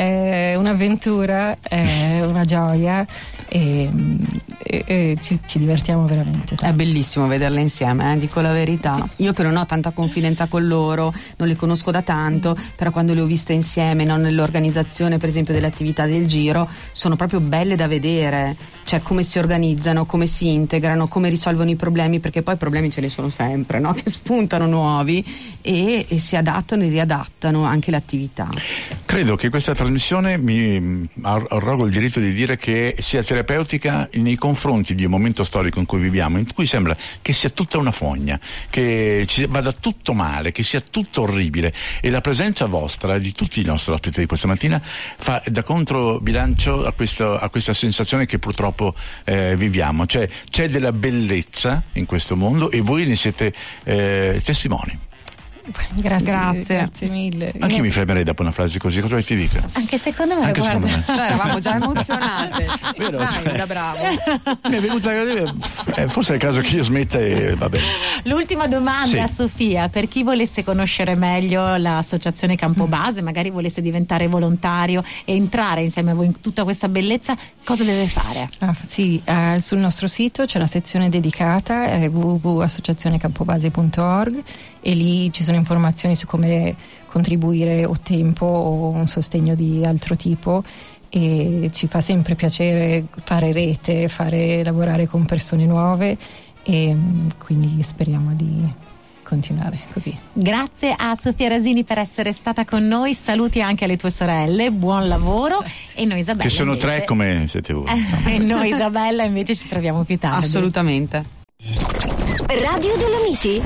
è un'avventura, è una gioia e, e, e ci, ci divertiamo veramente tanto. È bellissimo vederle insieme, eh, dico la verità. Io che non ho tanta confidenza con loro, non le conosco da tanto, però quando le ho viste insieme, no, nell'organizzazione per esempio delle attività del giro, sono proprio belle da vedere, cioè come si organizzano, come si integrano, come risolvono i problemi, perché poi i problemi ce ne sono sempre, no? Che spuntano nuovi e, e si adattano e riadattano anche l'attività. Credo che questa trasmissione mi arrogo il diritto di dire che sia terapeutica nei confronti di un momento storico in cui viviamo, in cui sembra che sia tutta una fogna, che ci vada tutto male, che sia tutto orribile, e la presenza vostra, di tutti i nostri ospiti di questa mattina, fa da controbilancio a, questo, a questa sensazione che purtroppo eh, viviamo. Cioè c'è della bellezza in questo mondo e voi ne siete eh, testimoni. Grazie, grazie, grazie mille. Anche io mi fermerei dopo una frase così, cosa vuoi ti dica? Anche secondo me, Anche guarda. secondo me. Noi eravamo già emozionate. Vero, Dai, cioè, da bravo. Mi è venuta eh, forse è il caso che io smetta e va bene. L'ultima domanda, Sì. Sofia, per chi volesse conoscere meglio l'associazione Campobase, magari volesse diventare volontario e entrare insieme a voi in tutta questa bellezza, cosa deve fare? Ah, sì, eh, sul nostro sito c'è una sezione dedicata, eh, w w w punto associazione campobase punto org, e lì ci sono informazioni su come contribuire o tempo o un sostegno di altro tipo, e ci fa sempre piacere fare rete, fare lavorare con persone nuove, e quindi speriamo di continuare così. Grazie a Sofia Rasini per essere stata con noi, saluti anche alle tue sorelle, buon lavoro. Grazie. E noi Isabella che sono invece... tre come siete voi. E noi Isabella invece ci troviamo più tardi. Assolutamente. Radio Dolomiti.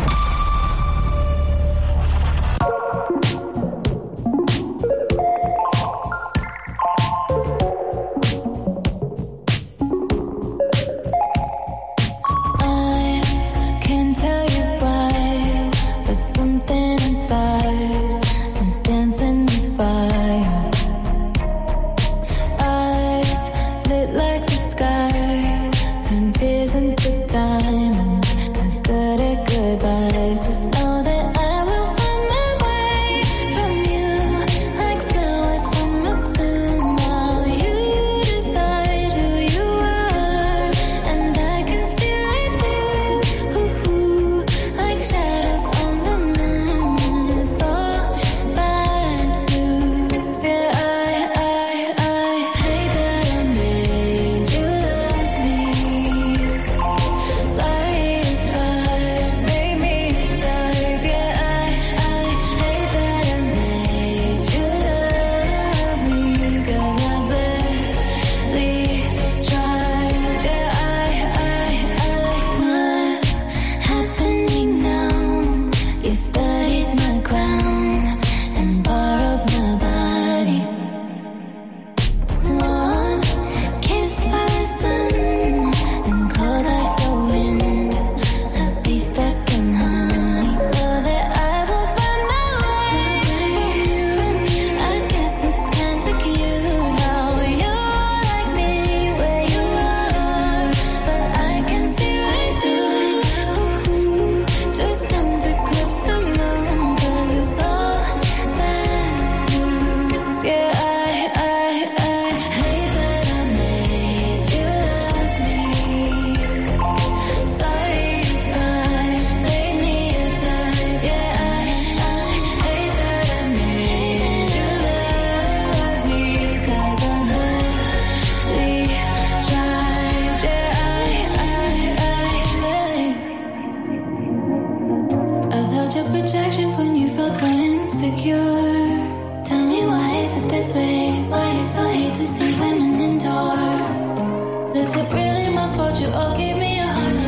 Is it really my fault you all gave me a hard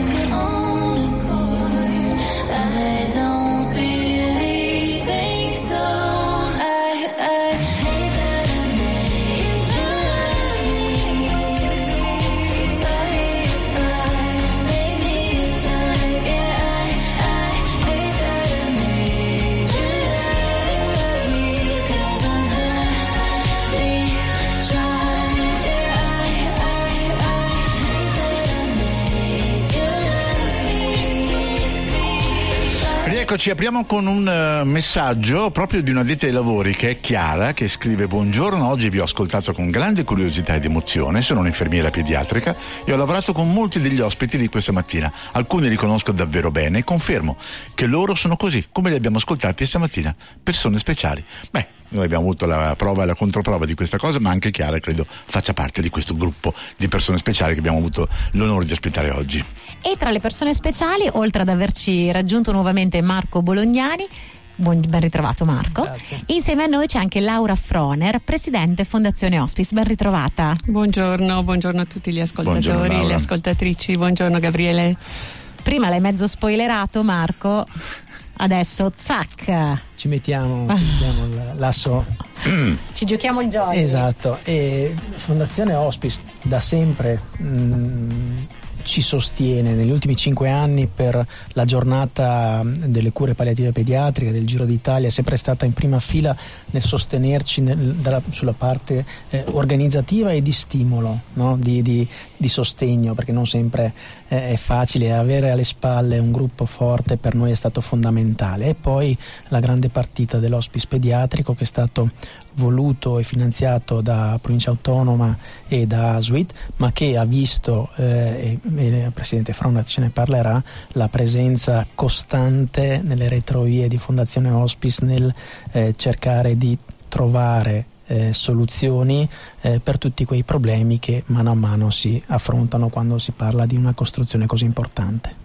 Eccoci, apriamo con un uh, messaggio proprio di un'addetta ai lavori che è Chiara, che scrive: buongiorno, oggi vi ho ascoltato con grande curiosità ed emozione, sono un'infermiera pediatrica e ho lavorato con molti degli ospiti di questa mattina, alcuni li conosco davvero bene e confermo che loro sono così, come li abbiamo ascoltati stamattina, persone speciali. Beh, noi abbiamo avuto la prova e la controprova di questa cosa, ma anche Chiara credo faccia parte di questo gruppo di persone speciali che abbiamo avuto l'onore di ospitare oggi. E tra le persone speciali, oltre ad averci raggiunto nuovamente Marco Bolognani, buon, ben ritrovato Marco. Grazie. Insieme a noi c'è anche Laura Froner, presidente Fondazione Hospice, ben ritrovata. Buongiorno, buongiorno a tutti gli ascoltatori, le ascoltatrici, buongiorno Gabriele. Prima l'hai mezzo spoilerato Marco, adesso zac. Ci mettiamo, ci mettiamo l'asso. Ci giochiamo il gioco. Esatto, e Fondazione Hospice da sempre mh, ci sostiene negli ultimi cinque anni per la giornata delle cure palliative pediatriche del Giro d'Italia, è sempre stata in prima fila nel sostenerci nel, dalla, sulla parte eh, organizzativa e di stimolo, no? di, di, di sostegno, perché non sempre eh, è facile. Avere alle spalle un gruppo forte per noi è stato fondamentale. E poi la grande partita dell'hospice pediatrico, che è stato voluto e finanziato da Provincia Autonoma e da S W I T, ma che ha visto, eh, e, e il Presidente Froner ce ne parlerà, la presenza costante nelle retrovie di Fondazione Hospice nel eh, cercare di trovare eh, soluzioni eh, per tutti quei problemi che mano a mano si affrontano quando si parla di una costruzione così importante.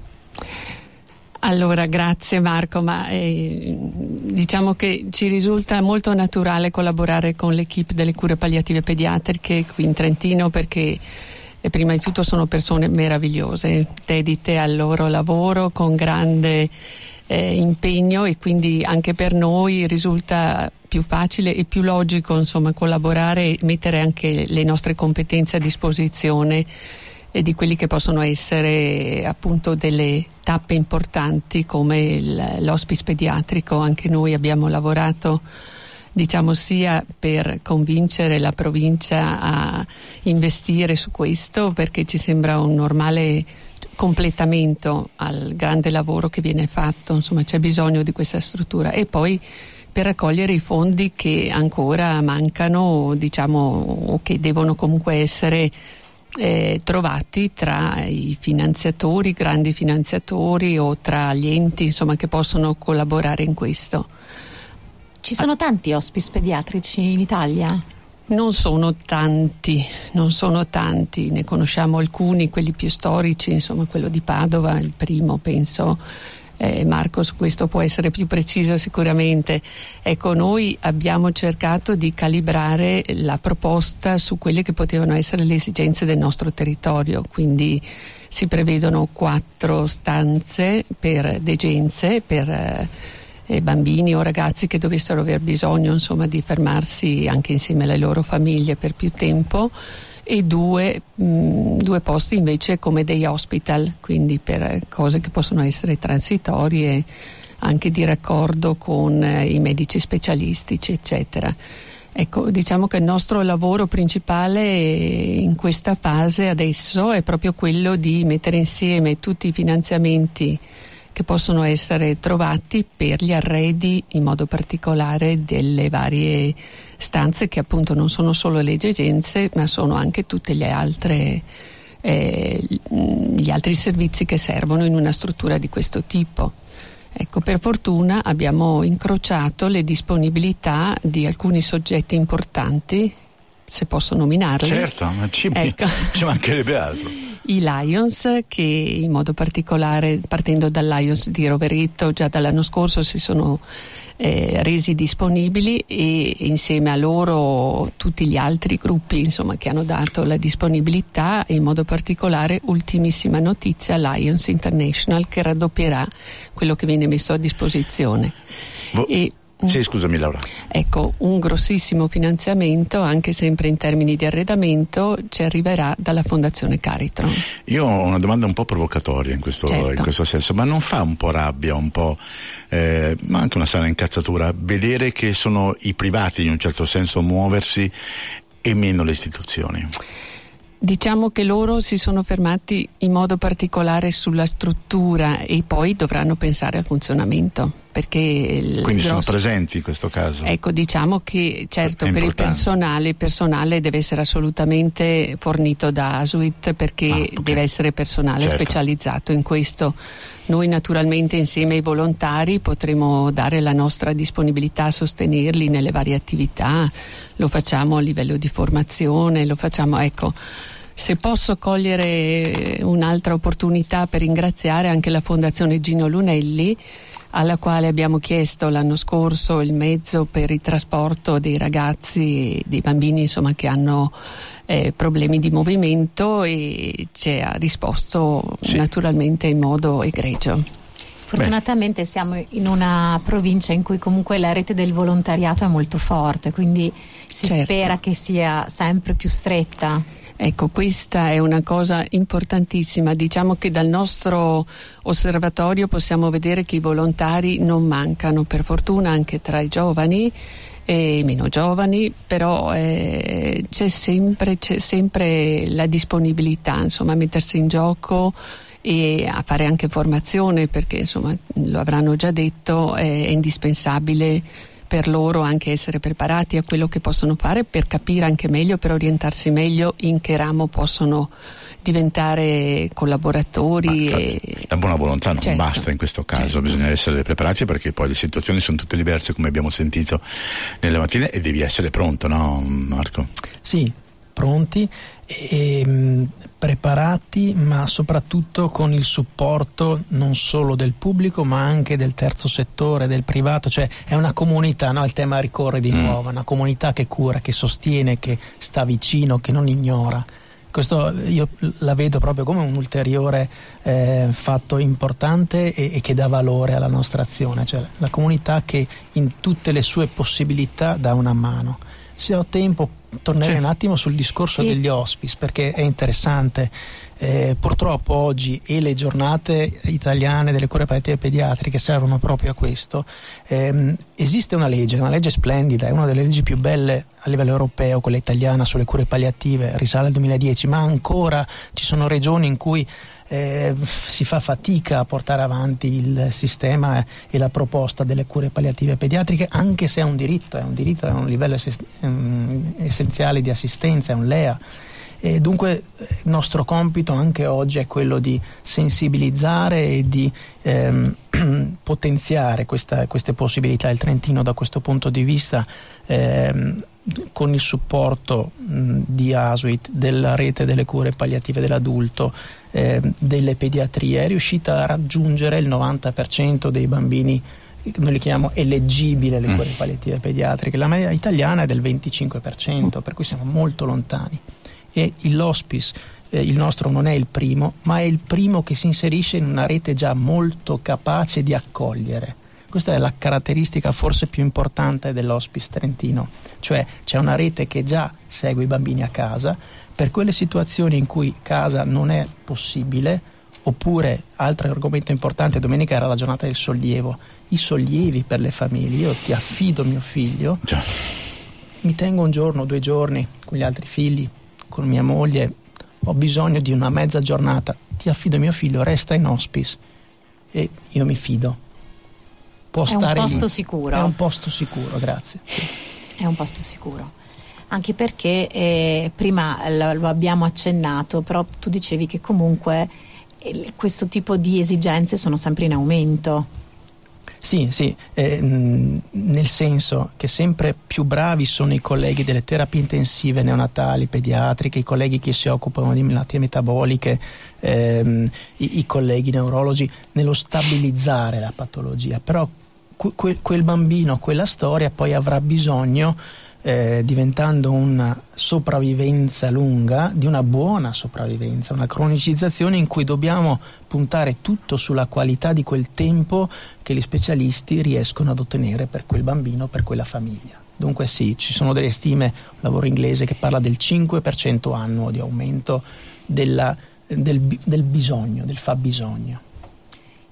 Allora, grazie Marco, ma eh, diciamo che ci risulta molto naturale collaborare con l'equipe delle cure palliative pediatriche qui in Trentino, perché eh, prima di tutto sono persone meravigliose, dedite al loro lavoro con grande eh, impegno, e quindi anche per noi risulta più facile e più logico, insomma, collaborare e mettere anche le nostre competenze a disposizione e di quelli che possono essere appunto delle tappe importanti come il, l'hospice pediatrico. Anche noi abbiamo lavorato, diciamo, sia per convincere la provincia a investire su questo, perché ci sembra un normale completamento al grande lavoro che viene fatto, insomma c'è bisogno di questa struttura, e poi per raccogliere i fondi che ancora mancano, diciamo, o che devono comunque essere Eh, trovati tra i finanziatori, grandi finanziatori, o tra gli enti, insomma, che possono collaborare in questo. Ci sono tanti hospice pediatrici in Italia? Non sono tanti, non sono tanti, ne conosciamo alcuni, quelli più storici, insomma quello di Padova, il primo, penso. Eh, Marco su questo può essere più preciso sicuramente. Ecco, noi abbiamo cercato di calibrare la proposta su quelle che potevano essere le esigenze del nostro territorio, quindi si prevedono quattro stanze per degenze, per eh, bambini o ragazzi che dovessero aver bisogno, insomma, di fermarsi anche insieme alle loro famiglie per più tempo, e due, mh, due posti invece come dei hospital, quindi per cose che possono essere transitorie, anche di raccordo con eh, i medici specialistici, eccetera. Ecco, diciamo che il nostro lavoro principale in questa fase adesso è proprio quello di mettere insieme tutti i finanziamenti che possono essere trovati per gli arredi, in modo particolare delle varie stanze, che appunto non sono solo le degenze, ma sono anche tutte le altre eh, gli altri servizi che servono in una struttura di questo tipo. Ecco, per fortuna abbiamo incrociato le disponibilità di alcuni soggetti importanti, se posso nominarli. Certo, ma ci, ecco. ci mancherebbe altro. I Lions, che in modo particolare, partendo dal Lions di Rovereto, già dall'anno scorso si sono eh, resi disponibili, e insieme a loro tutti gli altri gruppi, insomma, che hanno dato la disponibilità, e in modo particolare, ultimissima notizia, Lions International, che raddoppierà quello che viene messo a disposizione. Vo- e Sì, scusami Laura. Ecco, un grossissimo finanziamento, anche sempre in termini di arredamento, ci arriverà dalla Fondazione Caritron. Io ho una domanda un po' provocatoria in questo, certo. in questo senso, ma non fa un po' rabbia, un po' eh, ma anche una sana incazzatura vedere che sono i privati in un certo senso a muoversi e meno le istituzioni? Diciamo che loro si sono fermati in modo particolare sulla struttura e poi dovranno pensare al funzionamento, perché il quindi grosso... sono presenti in questo caso. Ecco, diciamo che certo È per il importante. personale, il personale deve essere assolutamente fornito da ASUIT, perché Ah, ok. deve essere personale Certo. specializzato in questo. Noi naturalmente insieme ai volontari potremo dare la nostra disponibilità a sostenerli nelle varie attività, lo facciamo a livello di formazione, lo facciamo, ecco. Se posso cogliere un'altra opportunità per ringraziare anche la Fondazione Gino Lunelli, alla quale abbiamo chiesto l'anno scorso il mezzo per il trasporto dei ragazzi, dei bambini insomma che hanno eh, problemi di movimento, e ci ha risposto Sì. naturalmente in modo egregio. Fortunatamente siamo in una provincia in cui comunque la rete del volontariato è molto forte, quindi si Certo. spera che sia sempre più stretta. Ecco, questa è una cosa importantissima. Diciamo che dal nostro osservatorio possiamo vedere che i volontari non mancano, per fortuna, anche tra i giovani e meno giovani, però eh, c'è sempre, c'è sempre la disponibilità, insomma, a mettersi in gioco e a fare anche formazione, perché insomma lo avranno già detto, è indispensabile per loro anche essere preparati a quello che possono fare, per capire anche meglio, per orientarsi meglio in che ramo possono diventare collaboratori. Ma, e... La buona volontà non Certo. basta in questo caso, Certo. bisogna essere preparati, perché poi le situazioni sono tutte diverse, come abbiamo sentito nelle mattine, e devi essere pronto, no Marco? Sì, pronti e mh, preparati, ma soprattutto con il supporto non solo del pubblico ma anche del terzo settore, del privato, cioè è una comunità, no? Il tema ricorre di Mm. nuovo, una comunità che cura, che sostiene, che sta vicino, che non ignora. Questo io la vedo proprio come un ulteriore eh, fatto importante e, e che dà valore alla nostra azione, cioè la comunità che in tutte le sue possibilità dà una mano. Se ho tempo tornerei Sì. un attimo sul discorso Sì. degli hospice, perché è interessante. Eh, purtroppo oggi, e le giornate italiane delle cure palliative pediatriche servono proprio a questo, ehm, esiste una legge, una legge splendida, è una delle leggi più belle a livello europeo, quella italiana sulle cure palliative, risale al duemiladieci, ma ancora ci sono regioni in cui eh, si fa fatica a portare avanti il sistema e la proposta delle cure palliative pediatriche, anche se è un diritto, è un diritto, è un livello ess- um, essenziale di assistenza, è un L E A. E dunque il nostro compito anche oggi è quello di sensibilizzare e di ehm, potenziare questa, queste possibilità. Il Trentino da questo punto di vista, ehm, con il supporto mh, di ASUIT, della rete delle cure palliative dell'adulto, eh, delle pediatrie, è riuscita a raggiungere il novanta per cento dei bambini, noi li chiamiamo eleggibili alle cure palliative pediatriche. La media italiana è del venticinque per cento, per cui siamo molto lontani. E l'hospice, eh, il nostro non è il primo, ma è il primo che si inserisce in una rete già molto capace di accogliere. Questa è la caratteristica forse più importante dell'hospice trentino, cioè c'è una rete che già segue i bambini a casa per quelle situazioni in cui casa non è possibile, oppure, altro argomento importante, domenica era la giornata del sollievo, i sollievi per le famiglie. Io ti affido mio figlio, Già. mi tengo un giorno, due giorni con gli altri figli, con mia moglie, ho bisogno di una mezza giornata, ti affido mio figlio, resta in hospice e io mi fido. Può È un stare posto lì. sicuro. È un posto sicuro, grazie. Sì. È un posto sicuro. Anche perché eh, prima lo, lo abbiamo accennato, però tu dicevi che comunque eh, questo tipo di esigenze sono sempre in aumento. Sì, sì, eh, mh, nel senso che sempre più bravi sono i colleghi delle terapie intensive neonatali, pediatriche, i colleghi che si occupano di malattie metaboliche, ehm, i, i colleghi neurologi nello stabilizzare la patologia, però que, quel bambino, quella storia poi avrà bisogno, Eh, diventando una sopravvivenza lunga, di una buona sopravvivenza, una cronicizzazione in cui dobbiamo puntare tutto sulla qualità di quel tempo che gli specialisti riescono ad ottenere per quel bambino, per quella famiglia. Dunque sì, ci sono delle stime, un lavoro inglese che parla del cinque per cento annuo di aumento della, del, del bisogno, del fabbisogno.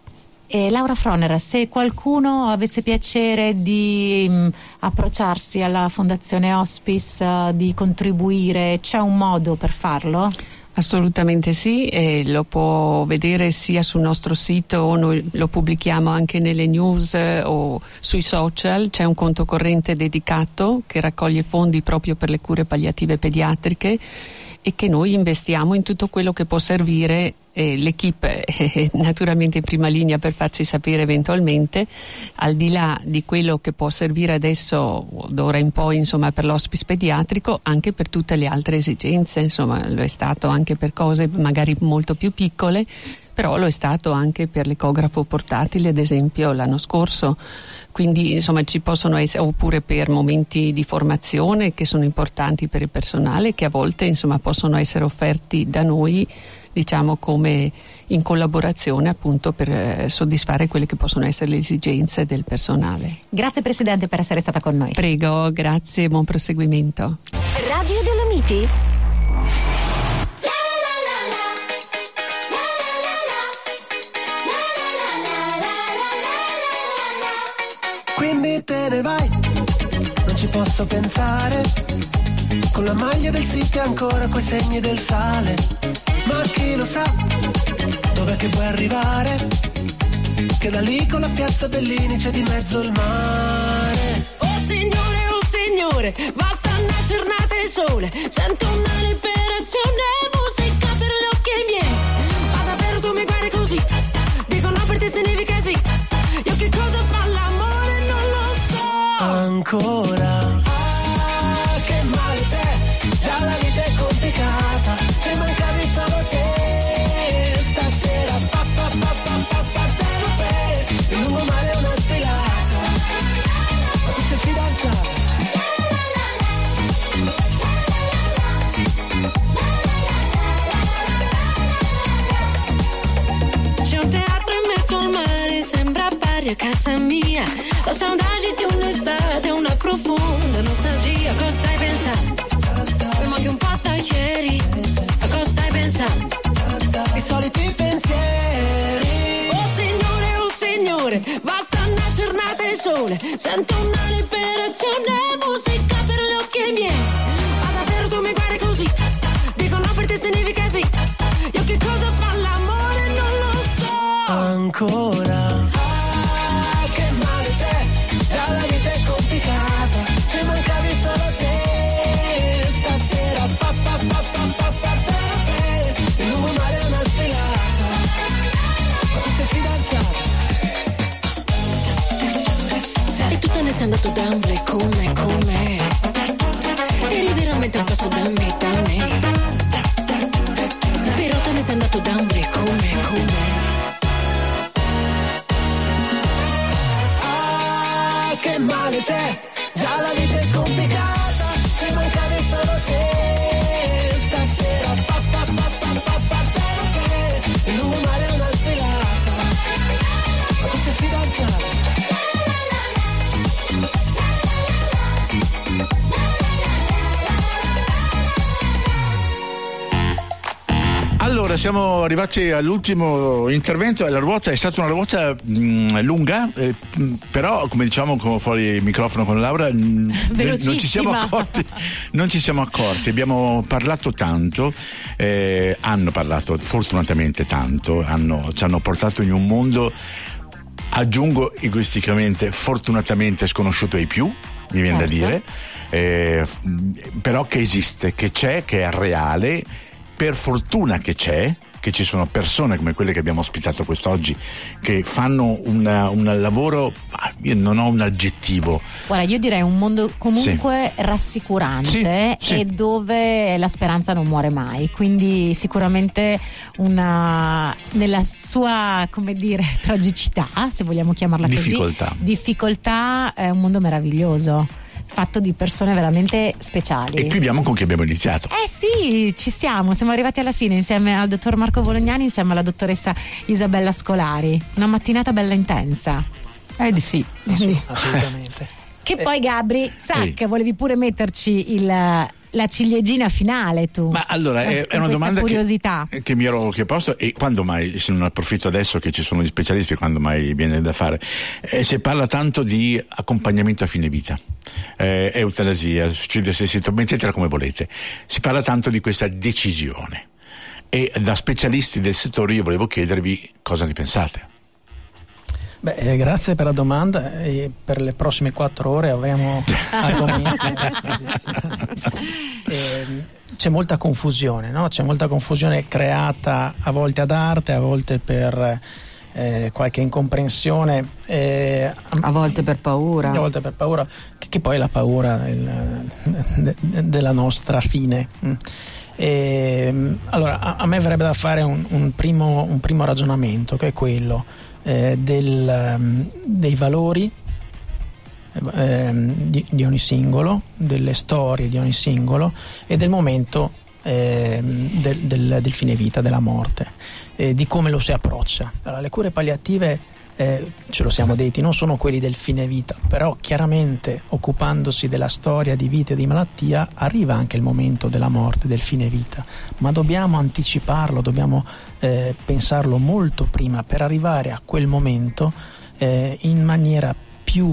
E Laura Froner, se qualcuno avesse piacere di mh, approcciarsi alla Fondazione Hospice, uh, di contribuire, c'è un modo per farlo? Assolutamente sì, e lo può vedere sia sul nostro sito, noi lo pubblichiamo anche nelle news eh, o sui social. C'è un conto corrente dedicato che raccoglie fondi proprio per le cure palliative pediatriche e che noi investiamo in tutto quello che può servire. Eh, l'equipe è naturalmente in prima linea per farci sapere eventualmente, al di là di quello che può servire adesso d'ora in poi, insomma, per l'hospice pediatrico, anche per tutte le altre esigenze, insomma lo è stato anche per cose magari molto più piccole, però lo è stato anche per l'ecografo portatile, ad esempio l'anno scorso. Quindi insomma ci possono essere, oppure per momenti di formazione che sono importanti per il personale, che a volte insomma possono essere offerti da noi, diciamo come in collaborazione appunto per eh, soddisfare quelle che possono essere le esigenze del personale. Grazie Presidente per essere stata con noi. Prego, grazie, buon proseguimento. Radio Dolomiti. Quindi te ne vai, non ci posso pensare, con la maglia del City ancora quei segni del sale. Ma chi lo sa dov'è che puoi arrivare, che da lì con la piazza Bellini c'è di mezzo il mare. Oh signore, oh signore, basta una giornata di sole, sento una liberazione, musica per gli occhi miei. Ma davvero tu mi guardi così, dico no per te significa sì. Io che cosa fa l'amore non lo so. Ancora, ah che male c'è, già la vita è complicata, ci mancavi solo te, stasera pa pa pa pa pa partenopei, il lungomare è una sfilata, ma tu sei fidanzata. C'è un teatro in mezzo al mare, sembra pari a casa mia, la saudade di un'estate, una profonda nostalgia. Cosa stai pensando? Mi manchi un po' da ieri. A cosa stai pensando? I soliti pensieri. Oh signore, oh signore, basta una giornata di sole, sento una liberazione, musica per gli occhi miei. Ma davvero tu mi guardi così, dico no per te significa sì. Io che cosa fa l'amore non lo so. Ancora, ah che male c'è, già la vita è complicata, ci mancavi solo te, stasera pa pa pa pa pa partenopei, il lungomare è una sfilata, ma tu sei fidanzata. E tu te ne sei andato da un bre come, come, eri veramente un passo da me, da me, però te ne sei andato da un bre come, come. Che male c'è, già la vita è complicata, ci mancavi solo te, stasera pa pa pa pa pa partenopei, il lungomare è una sfilata, ma tu sei fidanzata. Allora siamo arrivati all'ultimo intervento, la ruota è stata una ruota mh, lunga, eh, mh, però come diciamo come fuori il microfono con Laura mh, non ci siamo accorti, non ci siamo accorti, abbiamo parlato tanto, eh, hanno parlato fortunatamente tanto, hanno, ci hanno portato in un mondo, aggiungo egoisticamente, fortunatamente sconosciuto ai più, mi viene certo. da dire, eh, però che esiste, che c'è, che è reale. Per fortuna che c'è, che ci sono persone come quelle che abbiamo ospitato quest'oggi che fanno una, un lavoro, io non ho un aggettivo. Guarda, io direi un mondo comunque sì. rassicurante sì, sì. e dove la speranza non muore mai, quindi sicuramente una nella sua, come dire, tragicità, se vogliamo chiamarla difficoltà. così, difficoltà, è un mondo meraviglioso, fatto di persone veramente speciali. E qui abbiamo con chi abbiamo iniziato. Eh sì, ci siamo, siamo arrivati alla fine insieme al dottor Marco Bolognani, insieme alla dottoressa Isabella Scolari. Una mattinata bella intensa. Eh di sì, Assolut- assolutamente. Che poi Gabri, zac, Ehi. volevi pure metterci il la ciliegina finale tu. Ma allora è, è una domanda curiosità. Che, che mi ero che posto, e quando mai, se non approfitto adesso che ci sono gli specialisti, quando mai viene da fare, eh, si parla tanto di accompagnamento a fine vita, eh, eutanasia, suicidio assistito, mettetela come volete, si parla tanto di questa decisione, e da specialisti del settore io volevo chiedervi cosa ne pensate. Beh, eh, grazie per la domanda, e per le prossime quattro ore avremo argomenti a disposizione. Eh, c'è molta confusione, no? C'è molta confusione creata a volte ad arte, a volte per eh, qualche incomprensione, eh, a volte per paura, a volte per paura, che, che poi è la paura il, de, de, della nostra fine. E, allora, a, a me verrebbe da fare un, un, primo, un primo ragionamento, che è quello eh, del, um, dei valori eh, di, di ogni singolo, delle storie di ogni singolo e del momento eh, del, del, del fine vita, della morte, eh, di come lo si approccia. Allora, le cure palliative, Eh, ce lo siamo detti, non sono quelli del fine vita, però chiaramente occupandosi della storia di vita e di malattia arriva anche il momento della morte, del fine vita, ma dobbiamo anticiparlo, dobbiamo eh, pensarlo molto prima per arrivare a quel momento eh, in maniera più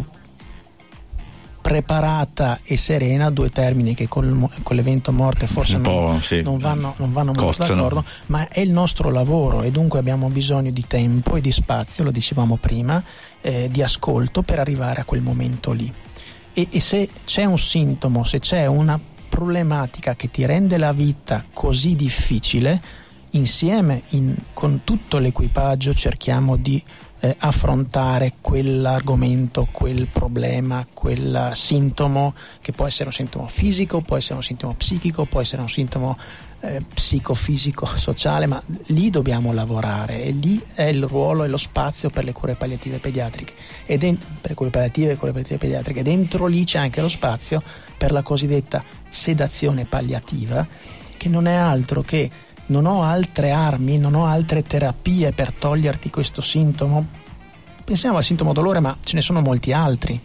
preparata e serena, due termini che con, con l'evento morte forse non, sì. non vanno, non vanno molto d'accordo, ma è il nostro lavoro e dunque abbiamo bisogno di tempo e di spazio, lo dicevamo prima, eh, di ascolto per arrivare a quel momento lì. E, e se c'è un sintomo, se c'è una problematica che ti rende la vita così difficile, insieme in, con tutto l'equipaggio cerchiamo di Eh, affrontare quell'argomento, quel problema, quel sintomo, che può essere un sintomo fisico, può essere un sintomo psichico, può essere un sintomo eh, psicofisico, sociale, ma lì dobbiamo lavorare e lì è il ruolo e lo spazio per le cure palliative pediatriche e dentro, per le cure palliative e cure palliative pediatriche. Dentro lì c'è anche lo spazio per la cosiddetta sedazione palliativa, che non è altro che non ho altre armi, non ho altre terapie per toglierti questo sintomo. Pensiamo al sintomo dolore, ma ce ne sono molti altri.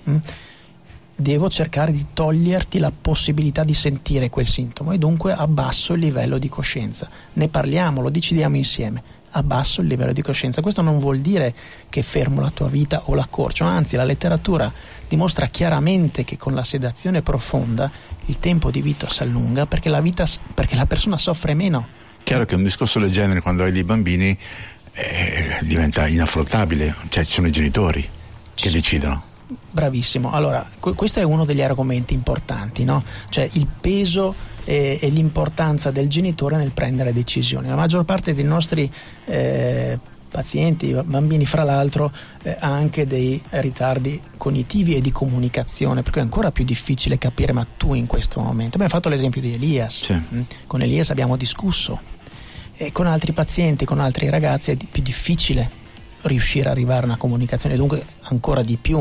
Devo cercare di toglierti la possibilità di sentire quel sintomo e dunque abbasso il livello di coscienza. Ne parliamo, lo decidiamo insieme. Abbasso il livello di coscienza. Questo non vuol dire che fermo la tua vita o l'accorcio, anzi la letteratura dimostra chiaramente che con la sedazione profonda il tempo di vita si allunga perché la, vita, perché la persona soffre meno. Chiaro che un discorso del genere quando hai dei bambini eh, diventa inaffrontabile, cioè ci sono i genitori che decidono. Bravissimo, allora qu- questo è uno degli argomenti importanti, no? Cioè il peso e, e l'importanza del genitore nel prendere decisioni. La maggior parte dei nostri eh, pazienti, bambini fra l'altro, eh, ha anche dei ritardi cognitivi e di comunicazione, per cui è ancora più difficile capire ma tu in questo momento. Abbiamo fatto l'esempio di Elias, sì. Con Elias abbiamo discusso e con altri pazienti, con altri ragazzi è di più difficile riuscire ad arrivare a una comunicazione, dunque ancora di più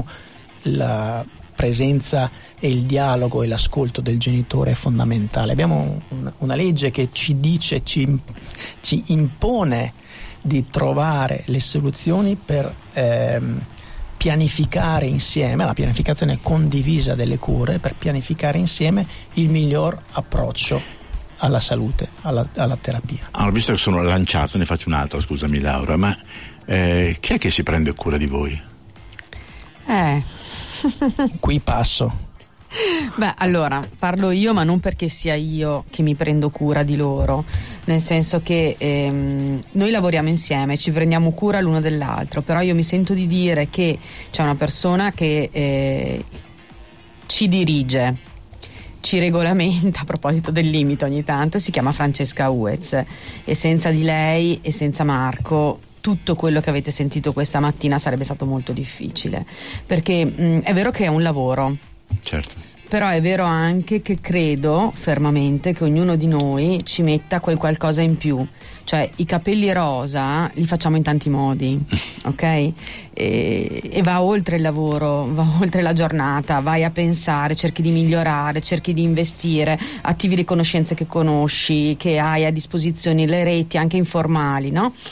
la presenza e il dialogo e l'ascolto del genitore è fondamentale. Abbiamo un, una legge che ci dice, ci, ci impone di trovare le soluzioni per ehm, pianificare insieme, la pianificazione condivisa delle cure, per pianificare insieme il miglior approccio alla salute, alla, alla terapia. Allora, visto che sono lanciato, ne faccio un'altra, scusami Laura, ma eh, chi è che si prende cura di voi? Eh. Qui passo. Beh, allora, parlo io, ma non perché sia io che mi prendo cura di loro, nel senso che ehm, noi lavoriamo insieme, ci prendiamo cura l'uno dell'altro, però io mi sento di dire che c'è una persona che eh, ci dirige, ci regolamenta, a proposito del limite ogni tanto, si chiama Francesca Uez e senza di lei e senza Marco tutto quello che avete sentito questa mattina sarebbe stato molto difficile, perché mh, è vero che è un lavoro, certo, però è vero anche che credo fermamente che ognuno di noi ci metta quel qualcosa in più, cioè i capelli rosa li facciamo in tanti modi, ok? E, e va oltre il lavoro, va oltre la giornata, vai a pensare, cerchi di migliorare, cerchi di investire, attivi le conoscenze che conosci, che hai a disposizione, le reti anche informali, no?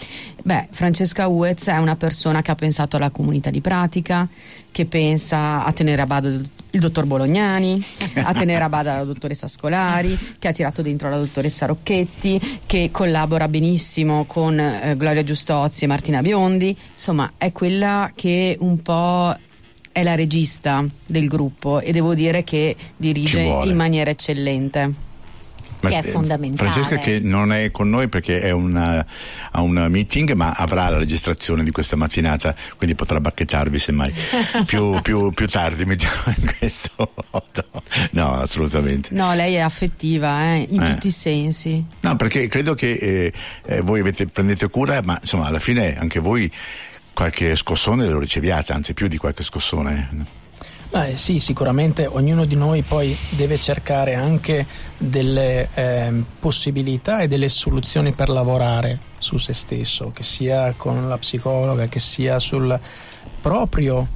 Beh, Francesca Uez è una persona che ha pensato alla comunità di pratica, che pensa a tenere a bada il dottor Bolognani, a tenere a bada la dottoressa Scolari, che ha tirato dentro la dottoressa Rocchetti, che collabora benissimo con eh, Gloria Giustozzi e Martina Biondi. Insomma, è quella che un po' è la regista del gruppo, e devo dire che dirige in maniera eccellente. Che è fondamentale. Francesca, che non è con noi perché è una, a un meeting, ma avrà la registrazione di questa mattinata, quindi potrà bacchettarvi semmai più, più, più tardi, mettiamo in questo modo. No, assolutamente. No, lei è affettiva eh, in Eh. tutti i sensi. No, perché credo che eh, eh, voi avete, prendete cura, ma insomma alla fine anche voi qualche scossone lo riceviate, anzi più di qualche scossone. Beh, sì, sicuramente ognuno di noi poi deve cercare anche delle eh, possibilità e delle soluzioni per lavorare su se stesso, che sia con la psicologa, che sia sul proprio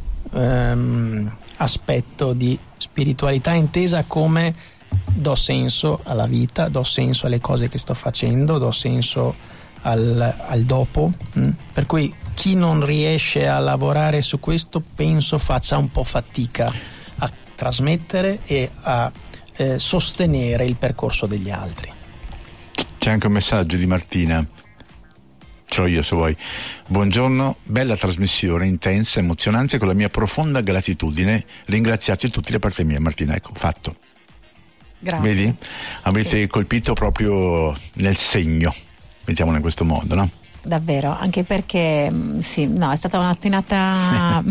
ehm, aspetto di spiritualità intesa come do senso alla vita, do senso alle cose che sto facendo, do senso al, al dopo, mh? Per cui chi non riesce a lavorare su questo penso faccia un po' fatica a trasmettere e a eh, sostenere il percorso degli altri. C'è anche un messaggio di Martina, ce l'ho io se vuoi. Buongiorno, bella trasmissione, intensa, emozionante, con la mia profonda gratitudine, ringraziate tutti da parte mia. Martina, ecco, fatto. Grazie. Vedi? Avete sì. colpito proprio nel segno, mettiamolo in questo modo, no? Davvero, anche perché sì, no, è stata una mattinata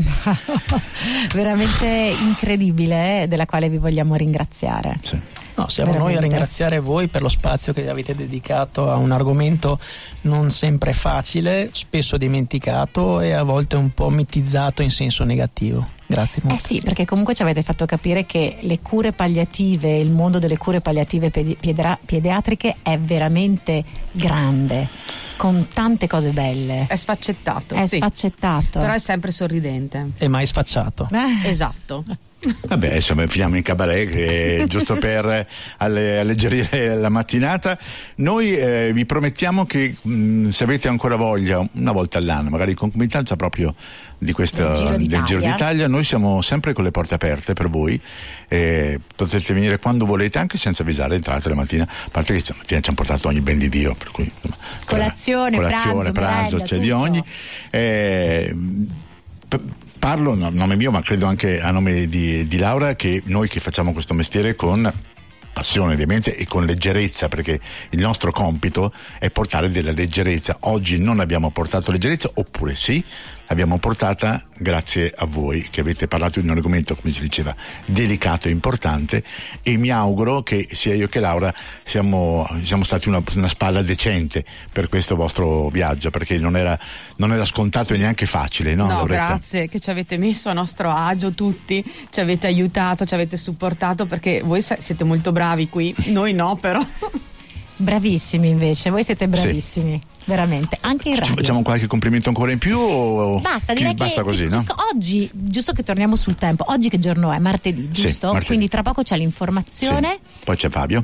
veramente incredibile, eh, della quale vi vogliamo ringraziare. Sì. No, siamo Veramente. noi a ringraziare voi per lo spazio che avete dedicato a un argomento non sempre facile, spesso dimenticato e a volte un po' mitizzato in senso negativo. Grazie molto. Eh sì, perché comunque ci avete fatto capire che le cure palliative, il mondo delle cure palliative pedi- piedra- pediatriche è veramente grande, con tante cose belle. È sfaccettato. È sì. sfaccettato. Però è sempre sorridente. E mai sfacciato. Eh. Esatto. Vabbè, insomma, finiamo in cabaret, che giusto per alle, alleggerire la mattinata. Noi eh, vi promettiamo che mh, se avete ancora voglia, una volta all'anno, magari in concomitanza proprio di questa, Del Giro del d'Italia. Giro d'Italia, noi siamo sempre con le porte aperte per voi, eh, potete venire quando volete, anche senza avvisare, entrate la mattina, a parte che stamattina ci hanno portato ogni ben di Dio, per cui insomma, Colazione, colazione, pranzo, pranzo, merenda, c'è di tutto. ogni. Eh, p- Parlo a nome mio, ma credo anche a nome di, di Laura, che noi che facciamo questo mestiere con passione ovviamente e con leggerezza, perché il nostro compito è portare della leggerezza. Oggi non abbiamo portato leggerezza, oppure sì, l'abbiamo portata grazie a voi che avete parlato di un argomento, come si diceva, delicato e importante, e mi auguro che sia io che Laura siamo, siamo stati una, una spalla decente per questo vostro viaggio, perché non era, non era scontato e neanche facile, no? No, Lauretta? grazie che ci avete messo a nostro agio tutti, ci avete aiutato, ci avete supportato, perché voi siete molto bravi qui, noi no però. Bravissimi invece, voi siete bravissimi, sì. Veramente, anche in Ci radio. facciamo qualche complimento ancora in più o Basta, chi- direi basta che, così, che no? oggi, giusto che torniamo sul tempo, oggi che giorno è? Martedì, Sì, giusto? martedì. Quindi tra poco c'è l'informazione. Sì. Poi c'è Fabio?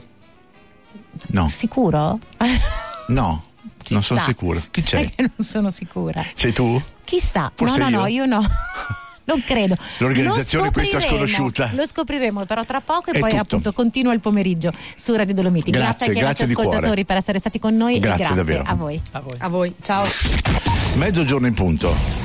No. Sicuro? No, non sono Chissà. sicuro. Chi c'è? Sai che non sono sicura. Sei tu? Chissà, Forse no, no, io? no, io no. Non credo. L'organizzazione Lo questa scopriremo, sconosciuta. Lo scopriremo però tra poco e È poi tutto. appunto continua il pomeriggio su Radio Dolomiti. Grazie, Grazie anche ai grazie nostri di cuore. ascoltatori per essere stati con noi Grazie e grazie davvero. a voi. A voi. A voi, ciao. Mezzogiorno in punto.